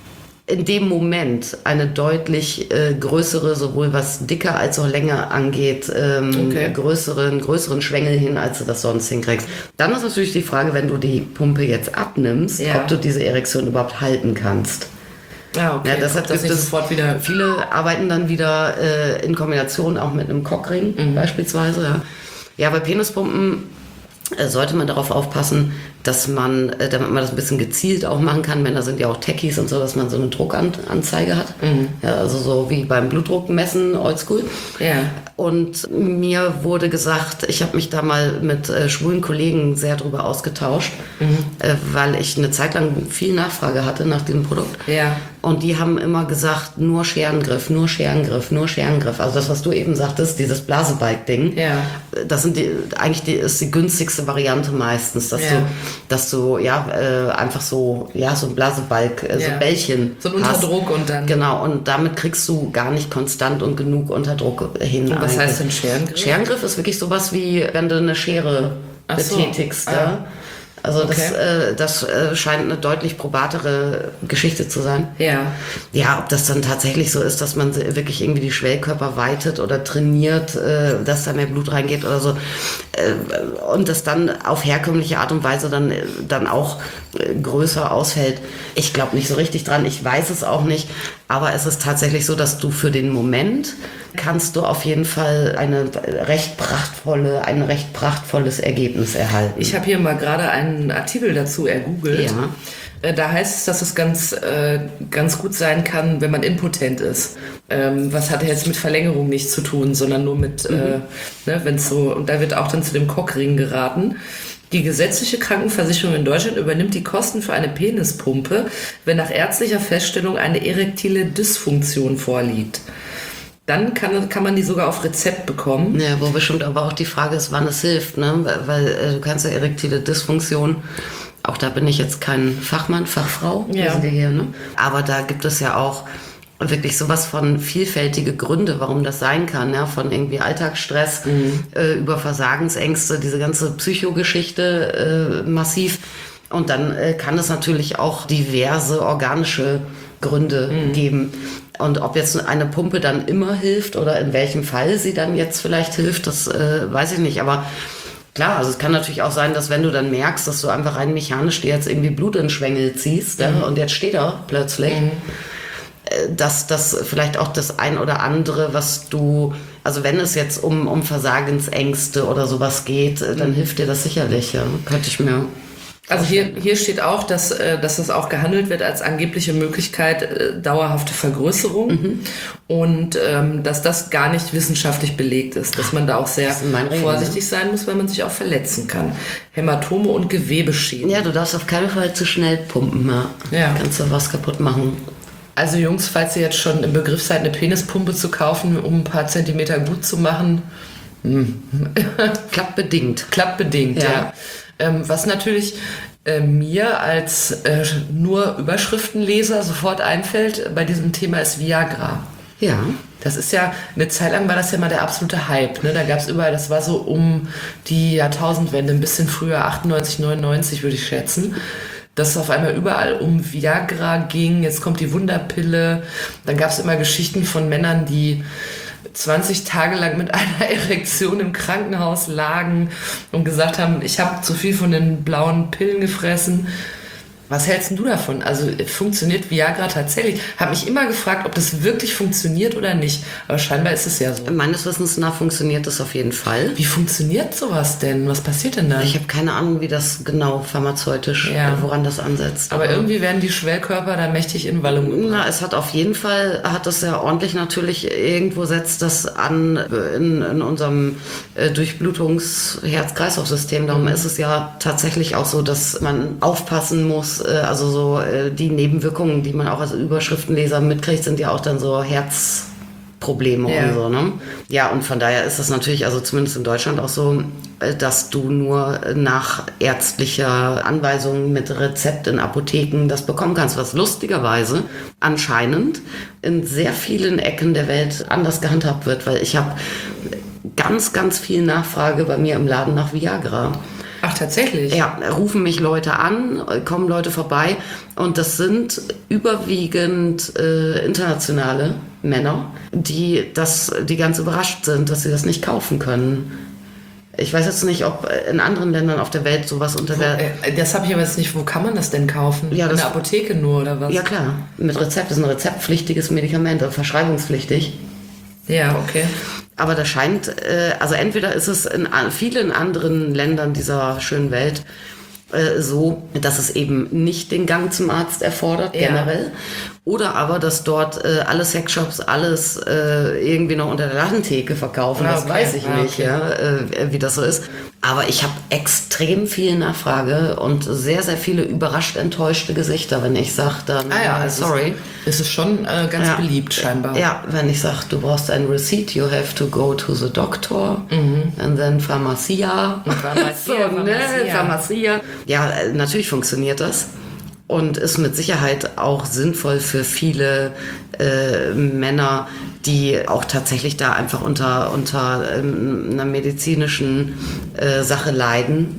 in dem Moment, eine deutlich äh, größere, sowohl was Dicke als auch Länge angeht, ähm, okay. größeren, größeren Schwengel hin, als du das sonst hinkriegst. Dann ist natürlich die Frage, wenn du die Pumpe jetzt abnimmst, ja. ob du diese Erektion überhaupt halten kannst. Ah, okay. Ja, deshalb Kommt das gibt nicht es sofort wieder. Viele arbeiten dann wieder äh, in Kombination auch mit einem Cockring Mhm. beispielsweise. Ja, ja, bei Penispumpen äh, sollte man darauf aufpassen, dass man, äh, damit man das ein bisschen gezielt auch machen kann, Männer sind ja auch Techies und so, dass man so eine Druckanzeige hat. Mhm. Ja, also so wie beim Blutdruckmessen, oldschool. Ja. Und mir wurde gesagt, ich habe mich da mal mit äh, schwulen Kollegen sehr drüber ausgetauscht, Mhm. äh, weil ich eine Zeit lang viel Nachfrage hatte nach diesem Produkt. Ja. Und die haben immer gesagt, nur Scherengriff, nur Scherengriff, nur Scherengriff. Also das, was du eben sagtest, dieses Blasebalg-Ding, Ja. das sind die, eigentlich die, ist die günstigste Variante meistens, dass Ja. du, dass du ja äh, einfach so, ja, so ein Blasebalg, äh, so Ja. Bällchen So ein hast. Unterdruck und dann. Genau, und damit kriegst du gar nicht konstant und genug Unterdruck hin. Und was eigentlich. heißt denn Scherengriff? Scherengriff ist wirklich sowas wie, wenn du eine Schere Ach so. betätigst. Ah. Ja? Also das, Okay. äh, das äh, scheint eine deutlich probatere Geschichte zu sein. Ja. Ja, ob das dann tatsächlich so ist, dass man wirklich irgendwie die Schwellkörper weitet oder trainiert, äh, dass da mehr Blut reingeht oder so. Äh, und das dann auf herkömmliche Art und Weise dann, äh, dann auch äh, größer ausfällt. Ich glaube nicht so richtig dran, ich weiß es auch nicht. Aber es ist tatsächlich so, dass du für den Moment kannst du auf jeden Fall eine recht prachtvolle, ein recht prachtvolles Ergebnis erhalten. Ich habe hier mal gerade einen Artikel dazu ergoogelt. Ja. Äh, Da heißt es, dass es ganz, äh, ganz gut sein kann, wenn man impotent ist. Ähm, was hat jetzt mit Verlängerung nichts zu tun, sondern nur mit, Mhm. äh, ne, wenn es so, und da wird auch dann zu dem Cockring geraten. Die gesetzliche Krankenversicherung in Deutschland übernimmt die Kosten für eine Penispumpe, wenn nach ärztlicher Feststellung eine erektile Dysfunktion vorliegt. Dann kann, kann man die sogar auf Rezept bekommen. Ja, wo bestimmt aber auch die Frage ist, wann es hilft, ne? Weil, weil äh, du kannst ja erektile Dysfunktion, auch da bin ich jetzt kein Fachmann, Fachfrau, Ja. wir sind ja hier, ne? Aber da gibt es ja auch wirklich sowas von vielfältige Gründe, warum das sein kann, ja? Von irgendwie Alltagsstress äh, über Versagensängste, diese ganze Psychogeschichte äh, massiv. Und dann äh, kann es natürlich auch diverse organische Gründe geben. Und ob jetzt eine Pumpe dann immer hilft oder in welchem Fall sie dann jetzt vielleicht hilft, das äh, weiß ich nicht. Aber klar, also es kann natürlich auch sein, dass wenn du dann merkst, dass du einfach rein mechanisch dir jetzt irgendwie Blut in den Schwengel ziehst, ja, und jetzt steht er plötzlich, äh, dass das vielleicht auch das ein oder andere, was du, also wenn es jetzt um, um Versagensängste oder sowas geht, äh, dann hilft dir das sicherlich, ja. Könnte ich mir... Also hier, hier steht auch, dass, äh, dass das auch gehandelt wird als angebliche Möglichkeit äh, dauerhafte Vergrößerung Mhm. und ähm, dass das gar nicht wissenschaftlich belegt ist, dass man da auch sehr Das ist mein Reden, vorsichtig sein muss, weil man sich auch verletzen kann. Hämatome und Gewebeschäden. Ja, du darfst auf keinen Fall zu schnell pumpen, ja. Ja. Kannst du was kaputt machen. Also Jungs, falls ihr jetzt schon im Begriff seid, eine Penispumpe zu kaufen, um ein paar Zentimeter gut zu machen, Klappt bedingt. klappt bedingt, ja. Ja. Ähm, was natürlich äh, mir als äh, nur Überschriftenleser sofort einfällt bei diesem Thema ist Viagra. Ja. Das ist ja, eine Zeit lang war das ja mal der absolute Hype. Ne? Da gab es überall, das war so um die Jahrtausendwende, ein bisschen früher, achtundneunzig, neunundneunzig würde ich schätzen, dass es auf einmal überall um Viagra ging. Jetzt kommt die Wunderpille. Dann gab es immer Geschichten von Männern, die zwanzig Tage lang mit einer Erektion im Krankenhaus lagen und gesagt haben, ich habe zu viel von den blauen Pillen gefressen. Was hältst denn du davon? Also funktioniert Viagra tatsächlich? Habe mich immer gefragt, ob das wirklich funktioniert oder nicht. Aber scheinbar ist es ja so. Meines Wissens nach funktioniert das auf jeden Fall. Wie funktioniert sowas denn? Was passiert denn da? Ich habe keine Ahnung, wie das genau pharmazeutisch, Ja. äh, woran das ansetzt. Aber irgendwie werden die Schwellkörper da mächtig in Wallung gebracht. Na, es hat auf jeden Fall, hat das ja ordentlich natürlich, irgendwo setzt das an äh, in, in unserem äh, Durchblutungs-Herz-Kreislauf-System. Darum ist es ja tatsächlich auch so, dass man aufpassen muss. Äh, also so äh, die Nebenwirkungen, die man auch als Überschriftenleser mitkriegt, sind ja auch dann so Herzprobleme Ja. und so, ne? Ja, und von daher ist das natürlich, also zumindest in Deutschland auch so, äh, dass du nur nach ärztlicher Anweisung mit Rezept in Apotheken das bekommen kannst, was lustigerweise anscheinend in sehr vielen Ecken der Welt anders gehandhabt wird, weil ich habe ganz, ganz viel Nachfrage bei mir im Laden nach Viagra. Ach, tatsächlich? Ja, rufen mich Leute an, kommen Leute vorbei und das sind überwiegend äh, internationale Männer, die das, die ganz überrascht sind, dass sie das nicht kaufen können. Ich weiß jetzt nicht, ob in anderen Ländern auf der Welt sowas unter der... Äh, Das habe ich aber jetzt nicht. Wo kann man das denn kaufen? Ja, in das- der Apotheke nur oder was? Ja klar, mit Rezept. Das ist ein rezeptpflichtiges Medikament, also verschreibungspflichtig. Ja, okay. Aber das scheint, äh, also entweder ist es in an- vielen anderen Ländern dieser schönen Welt äh, so, dass es eben nicht den Gang zum Arzt erfordert, Ja. generell. Oder aber, dass dort äh, alle Sexshops alles äh, irgendwie noch unter der Ladentheke verkaufen. Ah, Das okay. weiß ich Ah, nicht, okay. ja, äh, wie das so ist. Aber ich habe extrem viel Nachfrage und sehr, sehr viele überrascht enttäuschte Gesichter, wenn ich sage dann, Ah ja, äh, also sorry. Es ist schon äh, ganz Ja. beliebt scheinbar. Ja, wenn ich sage, du brauchst ein Receipt, you have to go to the doctor and then Pharmacia. Pharmacia, so, ne? Pharmacia. Pharmacia. Ja, äh, natürlich funktioniert das und ist mit Sicherheit auch sinnvoll für viele äh, Männer, die auch tatsächlich da einfach unter, unter ähm, einer medizinischen äh, Sache leiden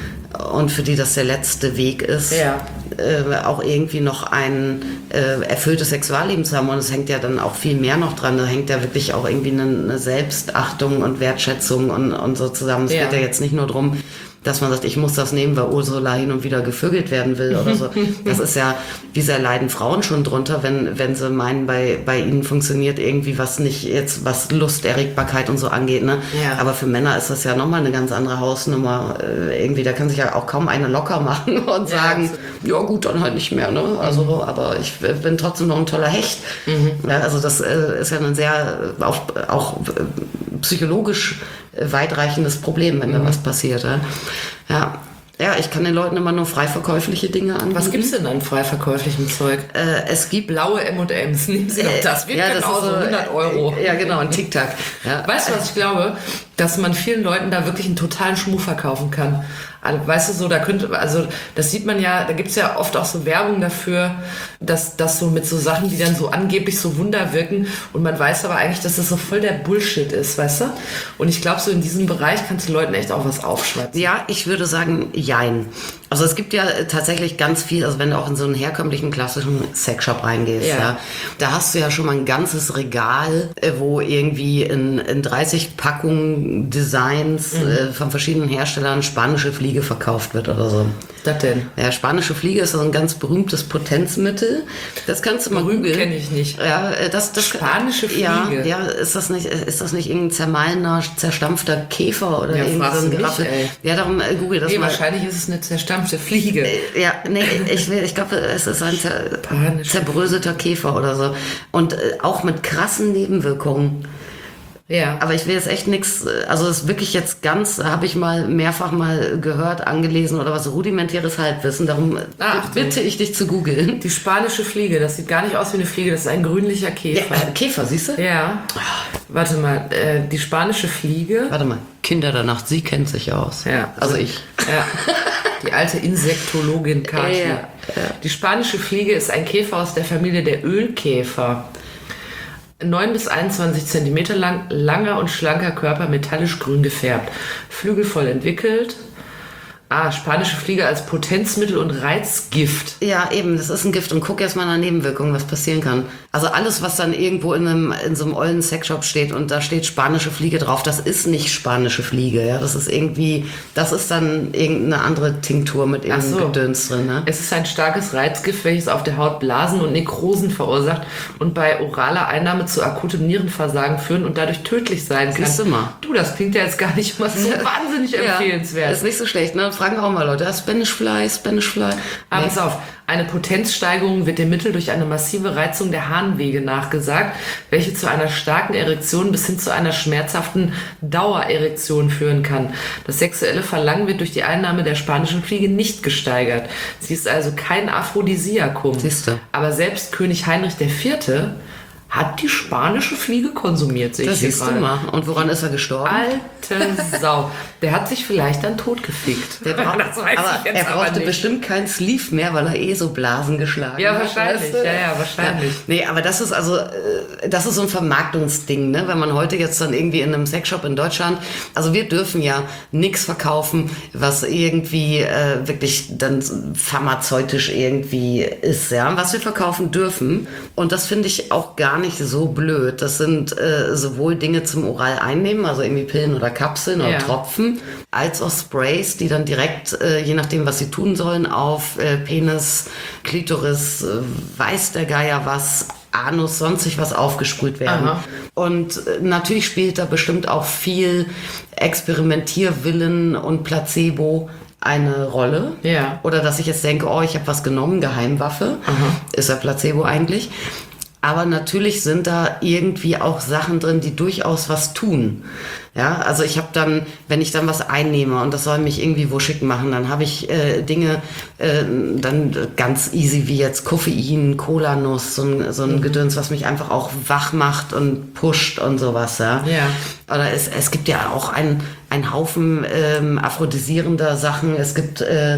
und für die das der letzte Weg ist. Ja. Äh, auch irgendwie noch ein äh, erfülltes Sexualleben zu haben. Und es hängt ja dann auch viel mehr noch dran. Da hängt ja wirklich auch irgendwie eine, eine Selbstachtung und Wertschätzung und, und so zusammen. Es Ja. geht ja jetzt nicht nur darum, dass man sagt, ich muss das nehmen, weil Ursula hin und wieder gevögelt werden will oder so. Das ist ja, wie sehr leiden Frauen schon drunter, wenn, wenn sie meinen, bei, bei ihnen funktioniert irgendwie was nicht jetzt, was Lust, Erregbarkeit und so angeht. Ne? Ja. Aber für Männer ist das ja nochmal eine ganz andere Hausnummer. Äh, irgendwie, da kann sich ja auch kaum eine locker machen und Ja, sagen, absolut. ja gut, dann halt nicht mehr. Ne? Also, aber ich äh, bin trotzdem noch ein toller Hecht. Ja, also das äh, ist ja ein sehr äh, auf, auch äh, psychologisch äh, weitreichendes Problem, wenn da was passiert. Ja? Ja. Ja, ich kann den Leuten immer nur frei verkäufliche Dinge anbieten. Was gibt's denn an frei verkäuflichem Zeug? Äh, es gibt Blaue M und M's, nehmen Sie doch das. Wir ja, können das auch ist so so, hundert Euro. äh, Ja, genau, ein Tic-Tac. Ja. Weißt du, was ich glaube? Dass man vielen Leuten da wirklich einen totalen Schmuh verkaufen kann. Also, weißt du, so, da könnte, also, das sieht man ja, da gibt's ja oft auch so Werbung dafür, dass, dass so mit so Sachen, die dann so angeblich so Wunder wirken und man weiß aber eigentlich, dass das so voll der Bullshit ist, weißt du? Und ich glaube, so in diesem Bereich kannst du Leuten echt auch was aufschwatzen. Ja, ich würde sagen, jein. Also es gibt ja äh, tatsächlich ganz viel, also wenn du auch in so einen herkömmlichen klassischen Sexshop reingehst, Ja. ja. Da hast du ja schon mal ein ganzes Regal, äh, wo irgendwie in, in dreißig Packungen Designs äh, von verschiedenen Herstellern spanische Fliege verkauft wird oder so. Was das denn? Ja, spanische Fliege ist so ein ganz berühmtes Potenzmittel. Das kannst du mal Berühmt googeln. kenn ich nicht. Ja, äh, das, das Spanische Ja, Fliege? ja, ist das nicht, ist das nicht irgendein zermahlener, zerstampfter Käfer oder Ja, irgend fragst so ein du mich, Geraffel? ey. Ja, darum äh, google das Nee, mal. wahrscheinlich ist es eine zerstampfte Fliege. Ja, nee, ich, will- ich glaube, es ist ein zer, Spanische- zerbröselter Käfer oder so. Und äh, auch mit krassen Nebenwirkungen. Ja. Aber ich will jetzt echt nichts, also es ist wirklich jetzt ganz, habe ich mal mehrfach mal gehört, angelesen oder was, rudimentäres Halbwissen. Darum Ah, bitte ich dich zu googeln. Die spanische Fliege, das sieht gar nicht aus wie eine Fliege, das ist ein grünlicher Ja, Käfer. äh, Käfer, siehst du? Ja. Warte mal, äh, die spanische Fliege. Warte mal, Kinder der Nacht, sie kennt sich aus. Ja. Also ich. Ja. Die alte Insektologin Kathi. Ja, ja. Die spanische Fliege ist ein Käfer aus der Familie der Ölkäfer. neun bis einundzwanzig Zentimeter lang, langer und schlanker Körper, metallisch grün gefärbt. Flügel voll entwickelt. Ah, spanische Fliege als Potenzmittel und Reizgift. Ja, eben, das ist ein Gift. Und guck erst mal nach Nebenwirkungen, was passieren kann. Also alles, was dann irgendwo in, einem, in so einem ollen Sexshop steht und da steht spanische Fliege drauf, das ist nicht spanische Fliege. Ja, das ist irgendwie, das ist dann irgendeine andere Tinktur mit Ach irgendeinem so. Gedöns drin. Ne? Es ist ein starkes Reizgift, welches auf der Haut Blasen und Nekrosen verursacht und bei oraler Einnahme zu akutem Nierenversagen führen und dadurch tödlich sein kann. Siehst du mal. Du, das klingt ja jetzt gar nicht mal so wahnsinnig empfehlenswert. Ist nicht so schlecht, ne? Fragen auch mal Leute, ja, Spanish Fly, Spanish Fly. Aber Nee. pass auf, eine Potenzsteigerung wird dem Mittel durch eine massive Reizung der Harnwege nachgesagt, welche zu einer starken Erektion bis hin zu einer schmerzhaften Dauererektion führen kann. Das sexuelle Verlangen wird durch die Einnahme der spanischen Fliege nicht gesteigert. Sie ist also kein Aphrodisiakum. Siehste. Aber selbst König Heinrich der Vierte hat die spanische Fliege konsumiert, sehe Das ich hier siehst du gerade. mal. Und woran ist er gestorben? Alte Sau. Der hat sich vielleicht dann totgefickt. Der braucht, Das weiß aber ich jetzt er brauchte nicht. bestimmt keinen Sleeve mehr, weil er eh so Blasen geschlagen Ja, hat. wahrscheinlich. weißt du? Ja, ja, wahrscheinlich. Ja. Nee, aber das ist also, äh, das ist so ein Vermarktungsding, ne? Wenn man heute jetzt dann irgendwie in einem Sexshop in Deutschland, also wir dürfen ja nichts verkaufen, was irgendwie äh, wirklich dann pharmazeutisch irgendwie ist, ja. Was wir verkaufen dürfen, und das finde ich auch gar nicht nicht so blöd. Das sind äh, sowohl Dinge zum oral einnehmen, also irgendwie Pillen oder Kapseln oder Ja. Tropfen, als auch Sprays, die dann direkt, äh, je nachdem, was sie tun sollen, auf äh, Penis, Klitoris, äh, weiß der Geier was, Anus, sonstig was aufgesprüht werden. Aha. Und äh, natürlich spielt da bestimmt auch viel Experimentierwillen und Placebo eine Rolle. Ja. Oder dass ich jetzt denke, oh, ich habe was genommen, Geheimwaffe. Ist ja Placebo eigentlich. Aber natürlich sind da irgendwie auch Sachen drin, die durchaus was tun. Ja, also ich habe dann, wenn ich dann was einnehme und das soll mich irgendwie wo schick machen, dann habe ich äh, Dinge äh, dann ganz easy wie jetzt Koffein, Kolanuss, so ein, so ein Gedöns, was mich einfach auch wach macht und pusht und sowas. Ja. Ja. Oder es, es gibt ja auch einen, einen Haufen ähm, aphrodisierender Sachen. Es gibt äh,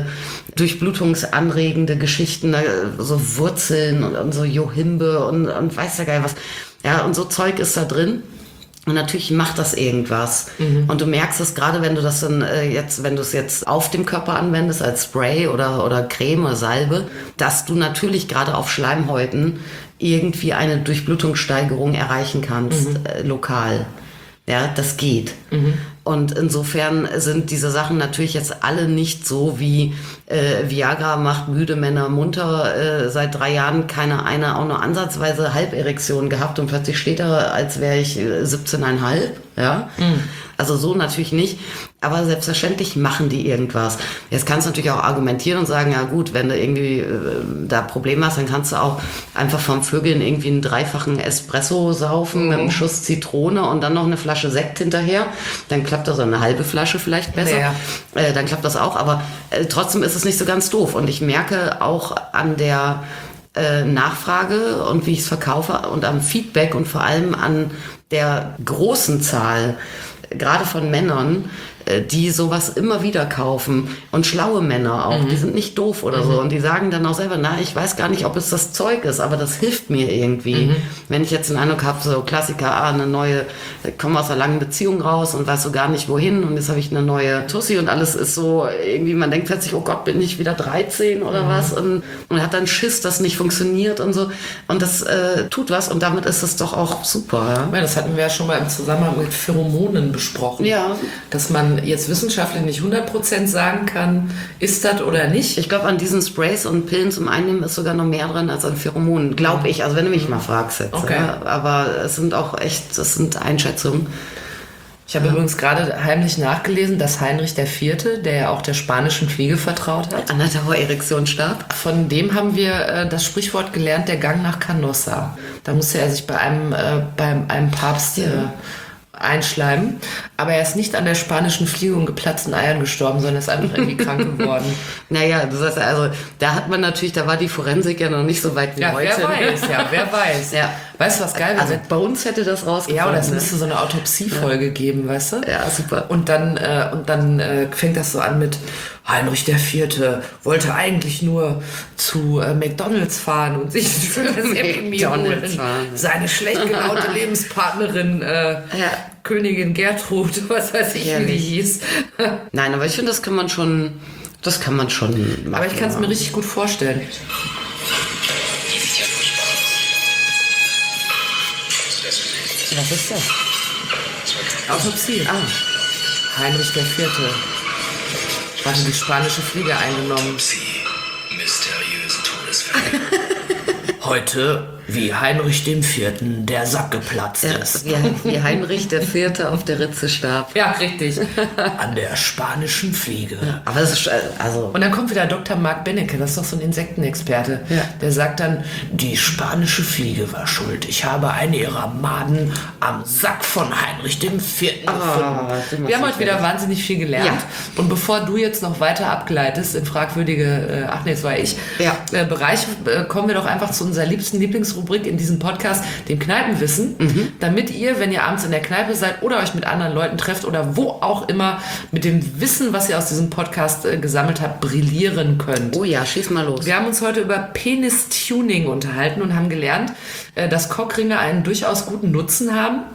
durchblutungsanregende Geschichten, äh, so Wurzeln und, und so Johimbe und, und weiß der Geil was. Ja, und so Zeug ist da drin. Und natürlich macht das irgendwas. Mhm. Und du merkst es gerade, wenn du das dann äh, jetzt, wenn du es jetzt auf dem Körper anwendest als Spray oder, oder Creme oder Salbe, dass du natürlich gerade auf Schleimhäuten irgendwie eine Durchblutungssteigerung erreichen kannst, mhm. äh, lokal. Ja, das geht. Mhm. Und insofern sind diese Sachen natürlich jetzt alle nicht so wie äh, Viagra macht müde Männer munter. Äh, seit drei Jahren keine eine auch nur ansatzweise Halberektion gehabt und plötzlich steht er, als wäre ich siebzehn Komma fünf. Ja? Mhm. Also so natürlich nicht. Aber selbstverständlich machen die irgendwas. Jetzt kannst du natürlich auch argumentieren und sagen, ja gut, wenn du irgendwie äh, da Probleme hast, dann kannst du auch einfach vom Vögeln irgendwie einen dreifachen Espresso saufen mhm. mit einem Schuss Zitrone und dann noch eine Flasche Sekt hinterher. Dann klappt das, eine halbe Flasche vielleicht besser. Ja. Äh, dann klappt das auch, aber äh, trotzdem ist es nicht so ganz doof. Und ich merke auch an der äh, Nachfrage und wie ich es verkaufe und am Feedback und vor allem an der großen Zahl, gerade von Männern, die sowas immer wieder kaufen und schlaue Männer auch, mhm. die sind nicht doof oder mhm. so und die sagen dann auch selber, na, ich weiß gar nicht, ob es das Zeug ist, aber das hilft mir irgendwie. Mhm. Wenn ich jetzt den Eindruck habe, so Klassiker, ah, eine neue, ich komme aus einer langen Beziehung raus und weiß so gar nicht wohin und jetzt habe ich eine neue Tussi und alles ist so, irgendwie, man denkt plötzlich, oh Gott, bin ich wieder dreizehn oder mhm. was und, und hat dann Schiss, dass nicht funktioniert und so und das äh, tut was und damit ist es doch auch super. Ja? Ja, das hatten wir ja schon mal im Zusammenhang mit Pheromonen besprochen. Ja. Dass man jetzt wissenschaftlich nicht hundert Prozent sagen kann, ist das oder nicht. Ich glaube, an diesen Sprays und Pillen zum Einnehmen ist sogar noch mehr drin als an Pheromonen, glaube ich. Also wenn du mich mal fragst jetzt. Okay. Ja? Aber es sind auch echt, das sind Einschätzungen. Ich habe ja. übrigens gerade heimlich nachgelesen, dass Heinrich der Vierte, der ja auch der spanischen Fliege vertraut hat, an der Dauererektion starb. Von dem haben wir äh, das Sprichwort gelernt, der Gang nach Canossa. Da musste er sich bei einem, äh, bei einem Papst... Ja. Äh, einschleimen, aber er ist nicht an der spanischen Fliege und geplatzten Eiern gestorben, sondern ist einfach irgendwie krank geworden. Naja, das heißt also, da hat man natürlich, da war die Forensik ja noch nicht so weit wie ja, heute. Wer weiß, ja, wer weiß. Ja. Weißt du, was geil Also wäre? bei uns hätte das rausgefunden. Ja, oder es müsste so eine Autopsiefolge ja. geben, weißt du? Ja, super. Und dann, äh, und dann äh, fängt das so an mit Heinrich der Vierte wollte eigentlich nur zu äh, McDonald's fahren und sich ein schönes Happy Meal holen. Seine schlecht gelaunte Lebenspartnerin äh, ja. Königin Gertrud, was weiß ich, Ehrlich. wie die hieß. Nein, aber ich finde, das kann man schon, das kann man schon machen. Aber ich kann es mir richtig gut vorstellen. Was ist das? Autopsie. Ah. Heinrich der Vierte. Hatte die spanische Fliege eingenommen. Autopsie. Mysteriöse Todesfälle. Heute, wie Heinrich dem Vierten der Sack geplatzt ja, ist. Wie, wie Heinrich der Vierte auf der Ritze starb. Ja, richtig. An der spanischen Fliege. Ja, aber das ist, also... Und dann kommt wieder Doktor Marc Benecke, das ist doch so ein Insektenexperte. Ja. Der sagt dann, die spanische Fliege war schuld. Ich habe eine ihrer Maden am Sack von Heinrich dem Vierten ah, gefunden. Wir haben heute wieder wahnsinnig viel gelernt. Ja. Und bevor du jetzt noch weiter abgleitest in fragwürdige, äh, ach nee, das war ich, ja. äh, Bereich, äh, kommen wir doch einfach zu unserer liebsten Lieblingsrubrik in diesem Podcast, dem Kneipenwissen, mhm. damit ihr, wenn ihr abends in der Kneipe seid oder euch mit anderen Leuten trefft oder wo auch immer, mit dem Wissen, was ihr aus diesem Podcast äh, gesammelt habt, brillieren könnt. Oh ja, schieß mal los. Wir haben uns heute über Penis-Tuning unterhalten und haben gelernt, äh, dass Cockringe einen durchaus guten Nutzen haben.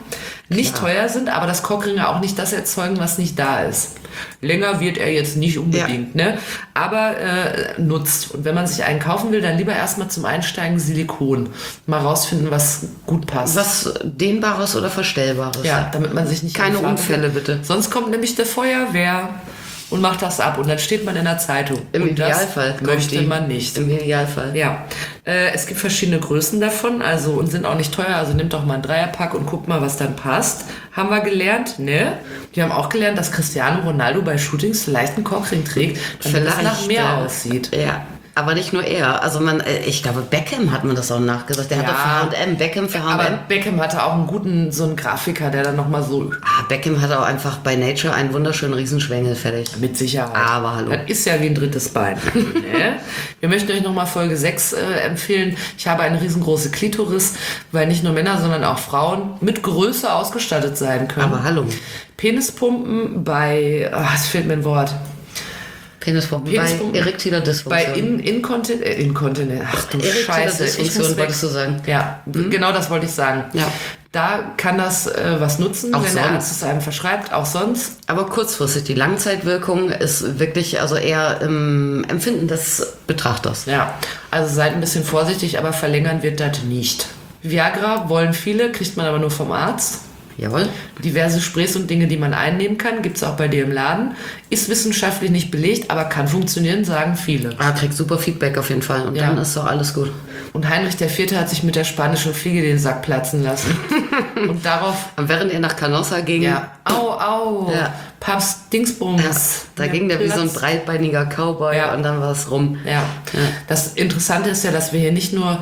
nicht Klar. teuer sind, aber das Cockringer auch nicht das erzeugen, was nicht da ist. Länger wird er jetzt nicht unbedingt, ne? Aber äh, nutzt. Und wenn man sich einen kaufen will, dann lieber erstmal zum Einsteigen Silikon. Mal rausfinden, was gut passt. Was Dehnbares oder Verstellbares? Ja, damit man sich nicht... Keine in die Farbe- Unfälle, bitte. Sonst kommt nämlich der Feuerwehr und macht das ab. Und dann steht man in der Zeitung. Im und Idealfall. das möchte kommt die- man nicht. Im Idealfall. Ja, äh, es gibt verschiedene Größen davon, also und sind auch nicht teuer. Also nimmt doch mal ein Dreierpack und guckt mal, was dann passt. Haben wir gelernt, ne? Wir haben auch gelernt, dass Cristiano Ronaldo bei Shootings vielleicht einen Cockring trägt, damit es nach mehr ja. aussieht. Ja. Aber nicht nur er. Also man, äh, ich glaube, Beckham hat man das auch nachgesagt. Der Ja. hatte für H und M, Beckham für H und Aber M. Beckham hatte auch einen guten, so einen Grafiker, der dann nochmal so Ah, Beckham hat auch einfach bei Nature einen wunderschönen Riesenschwengel fertig. mit Sicherheit. Aber hallo. Das ist ja wie ein drittes Bein. ne? Wir möchten euch nochmal Folge sechs äh, empfehlen. Ich habe eine riesengroße Klitoris, weil nicht nur Männer, sondern auch Frauen mit Größe ausgestattet sein können. Aber hallo. Penispumpen bei, ach, es fehlt mir ein Wort. Penispumpen. Penispumpen. Bei erektiler Bei Dysfunktion. in, Inkontin äh, Inkontinenz. Ach du Erektiler Scheiße. Ich Dysfunktion muss weg. wolltest du sagen. Ja, genau das wollte ich sagen. Ja. Da kann das äh, was nutzen, Auch wenn der sonst. Arzt es einem verschreibt. Auch sonst. Aber kurzfristig, die Langzeitwirkung ist wirklich also eher im Empfinden des Betrachters. Ja, also seid ein bisschen vorsichtig, aber verlängern wird das nicht. Viagra wollen viele, kriegt man aber nur vom Arzt. Jawohl. Diverse Sprays und Dinge, die man einnehmen kann, gibt es auch bei dir im Laden. Ist wissenschaftlich nicht belegt, aber kann funktionieren, sagen viele. Ah, kriegt super Feedback auf jeden Fall. Und Ja. dann ist doch alles gut. Und Heinrich der Vierte hat sich mit der spanischen Fliege den Sack platzen lassen. Und darauf, Und während er nach Canossa ging, ja, au, au, Ja. Papst Dingsbums. da ging der wie so ein Platz. breitbeiniger Cowboy Ja. und dann war es rum. Ja. Das Interessante ist ja, dass wir hier nicht nur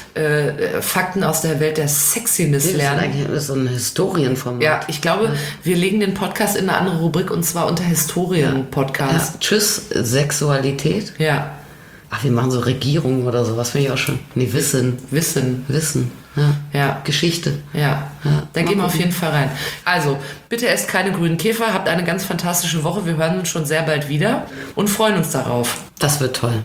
äh, Fakten aus der Welt der Sexiness Das ist lernen. eigentlich so ein Historienformat. Ja, ich glaube, wir legen den Podcast in eine andere Rubrik und zwar unter Ja. Historien-Podcast. Tschüss, Sexualität. Ja. Ach, wir machen so Regierungen oder sowas, finde ich auch schon. Nee, Wissen. Wissen. Wissen. Ja. Ja. Geschichte. Ja, Ja, da mal gehen wir auf gucken. jeden Fall rein. Also, bitte esst keine grünen Käfer, habt eine ganz fantastische Woche. Wir hören uns schon sehr bald wieder und freuen uns darauf. Das wird toll.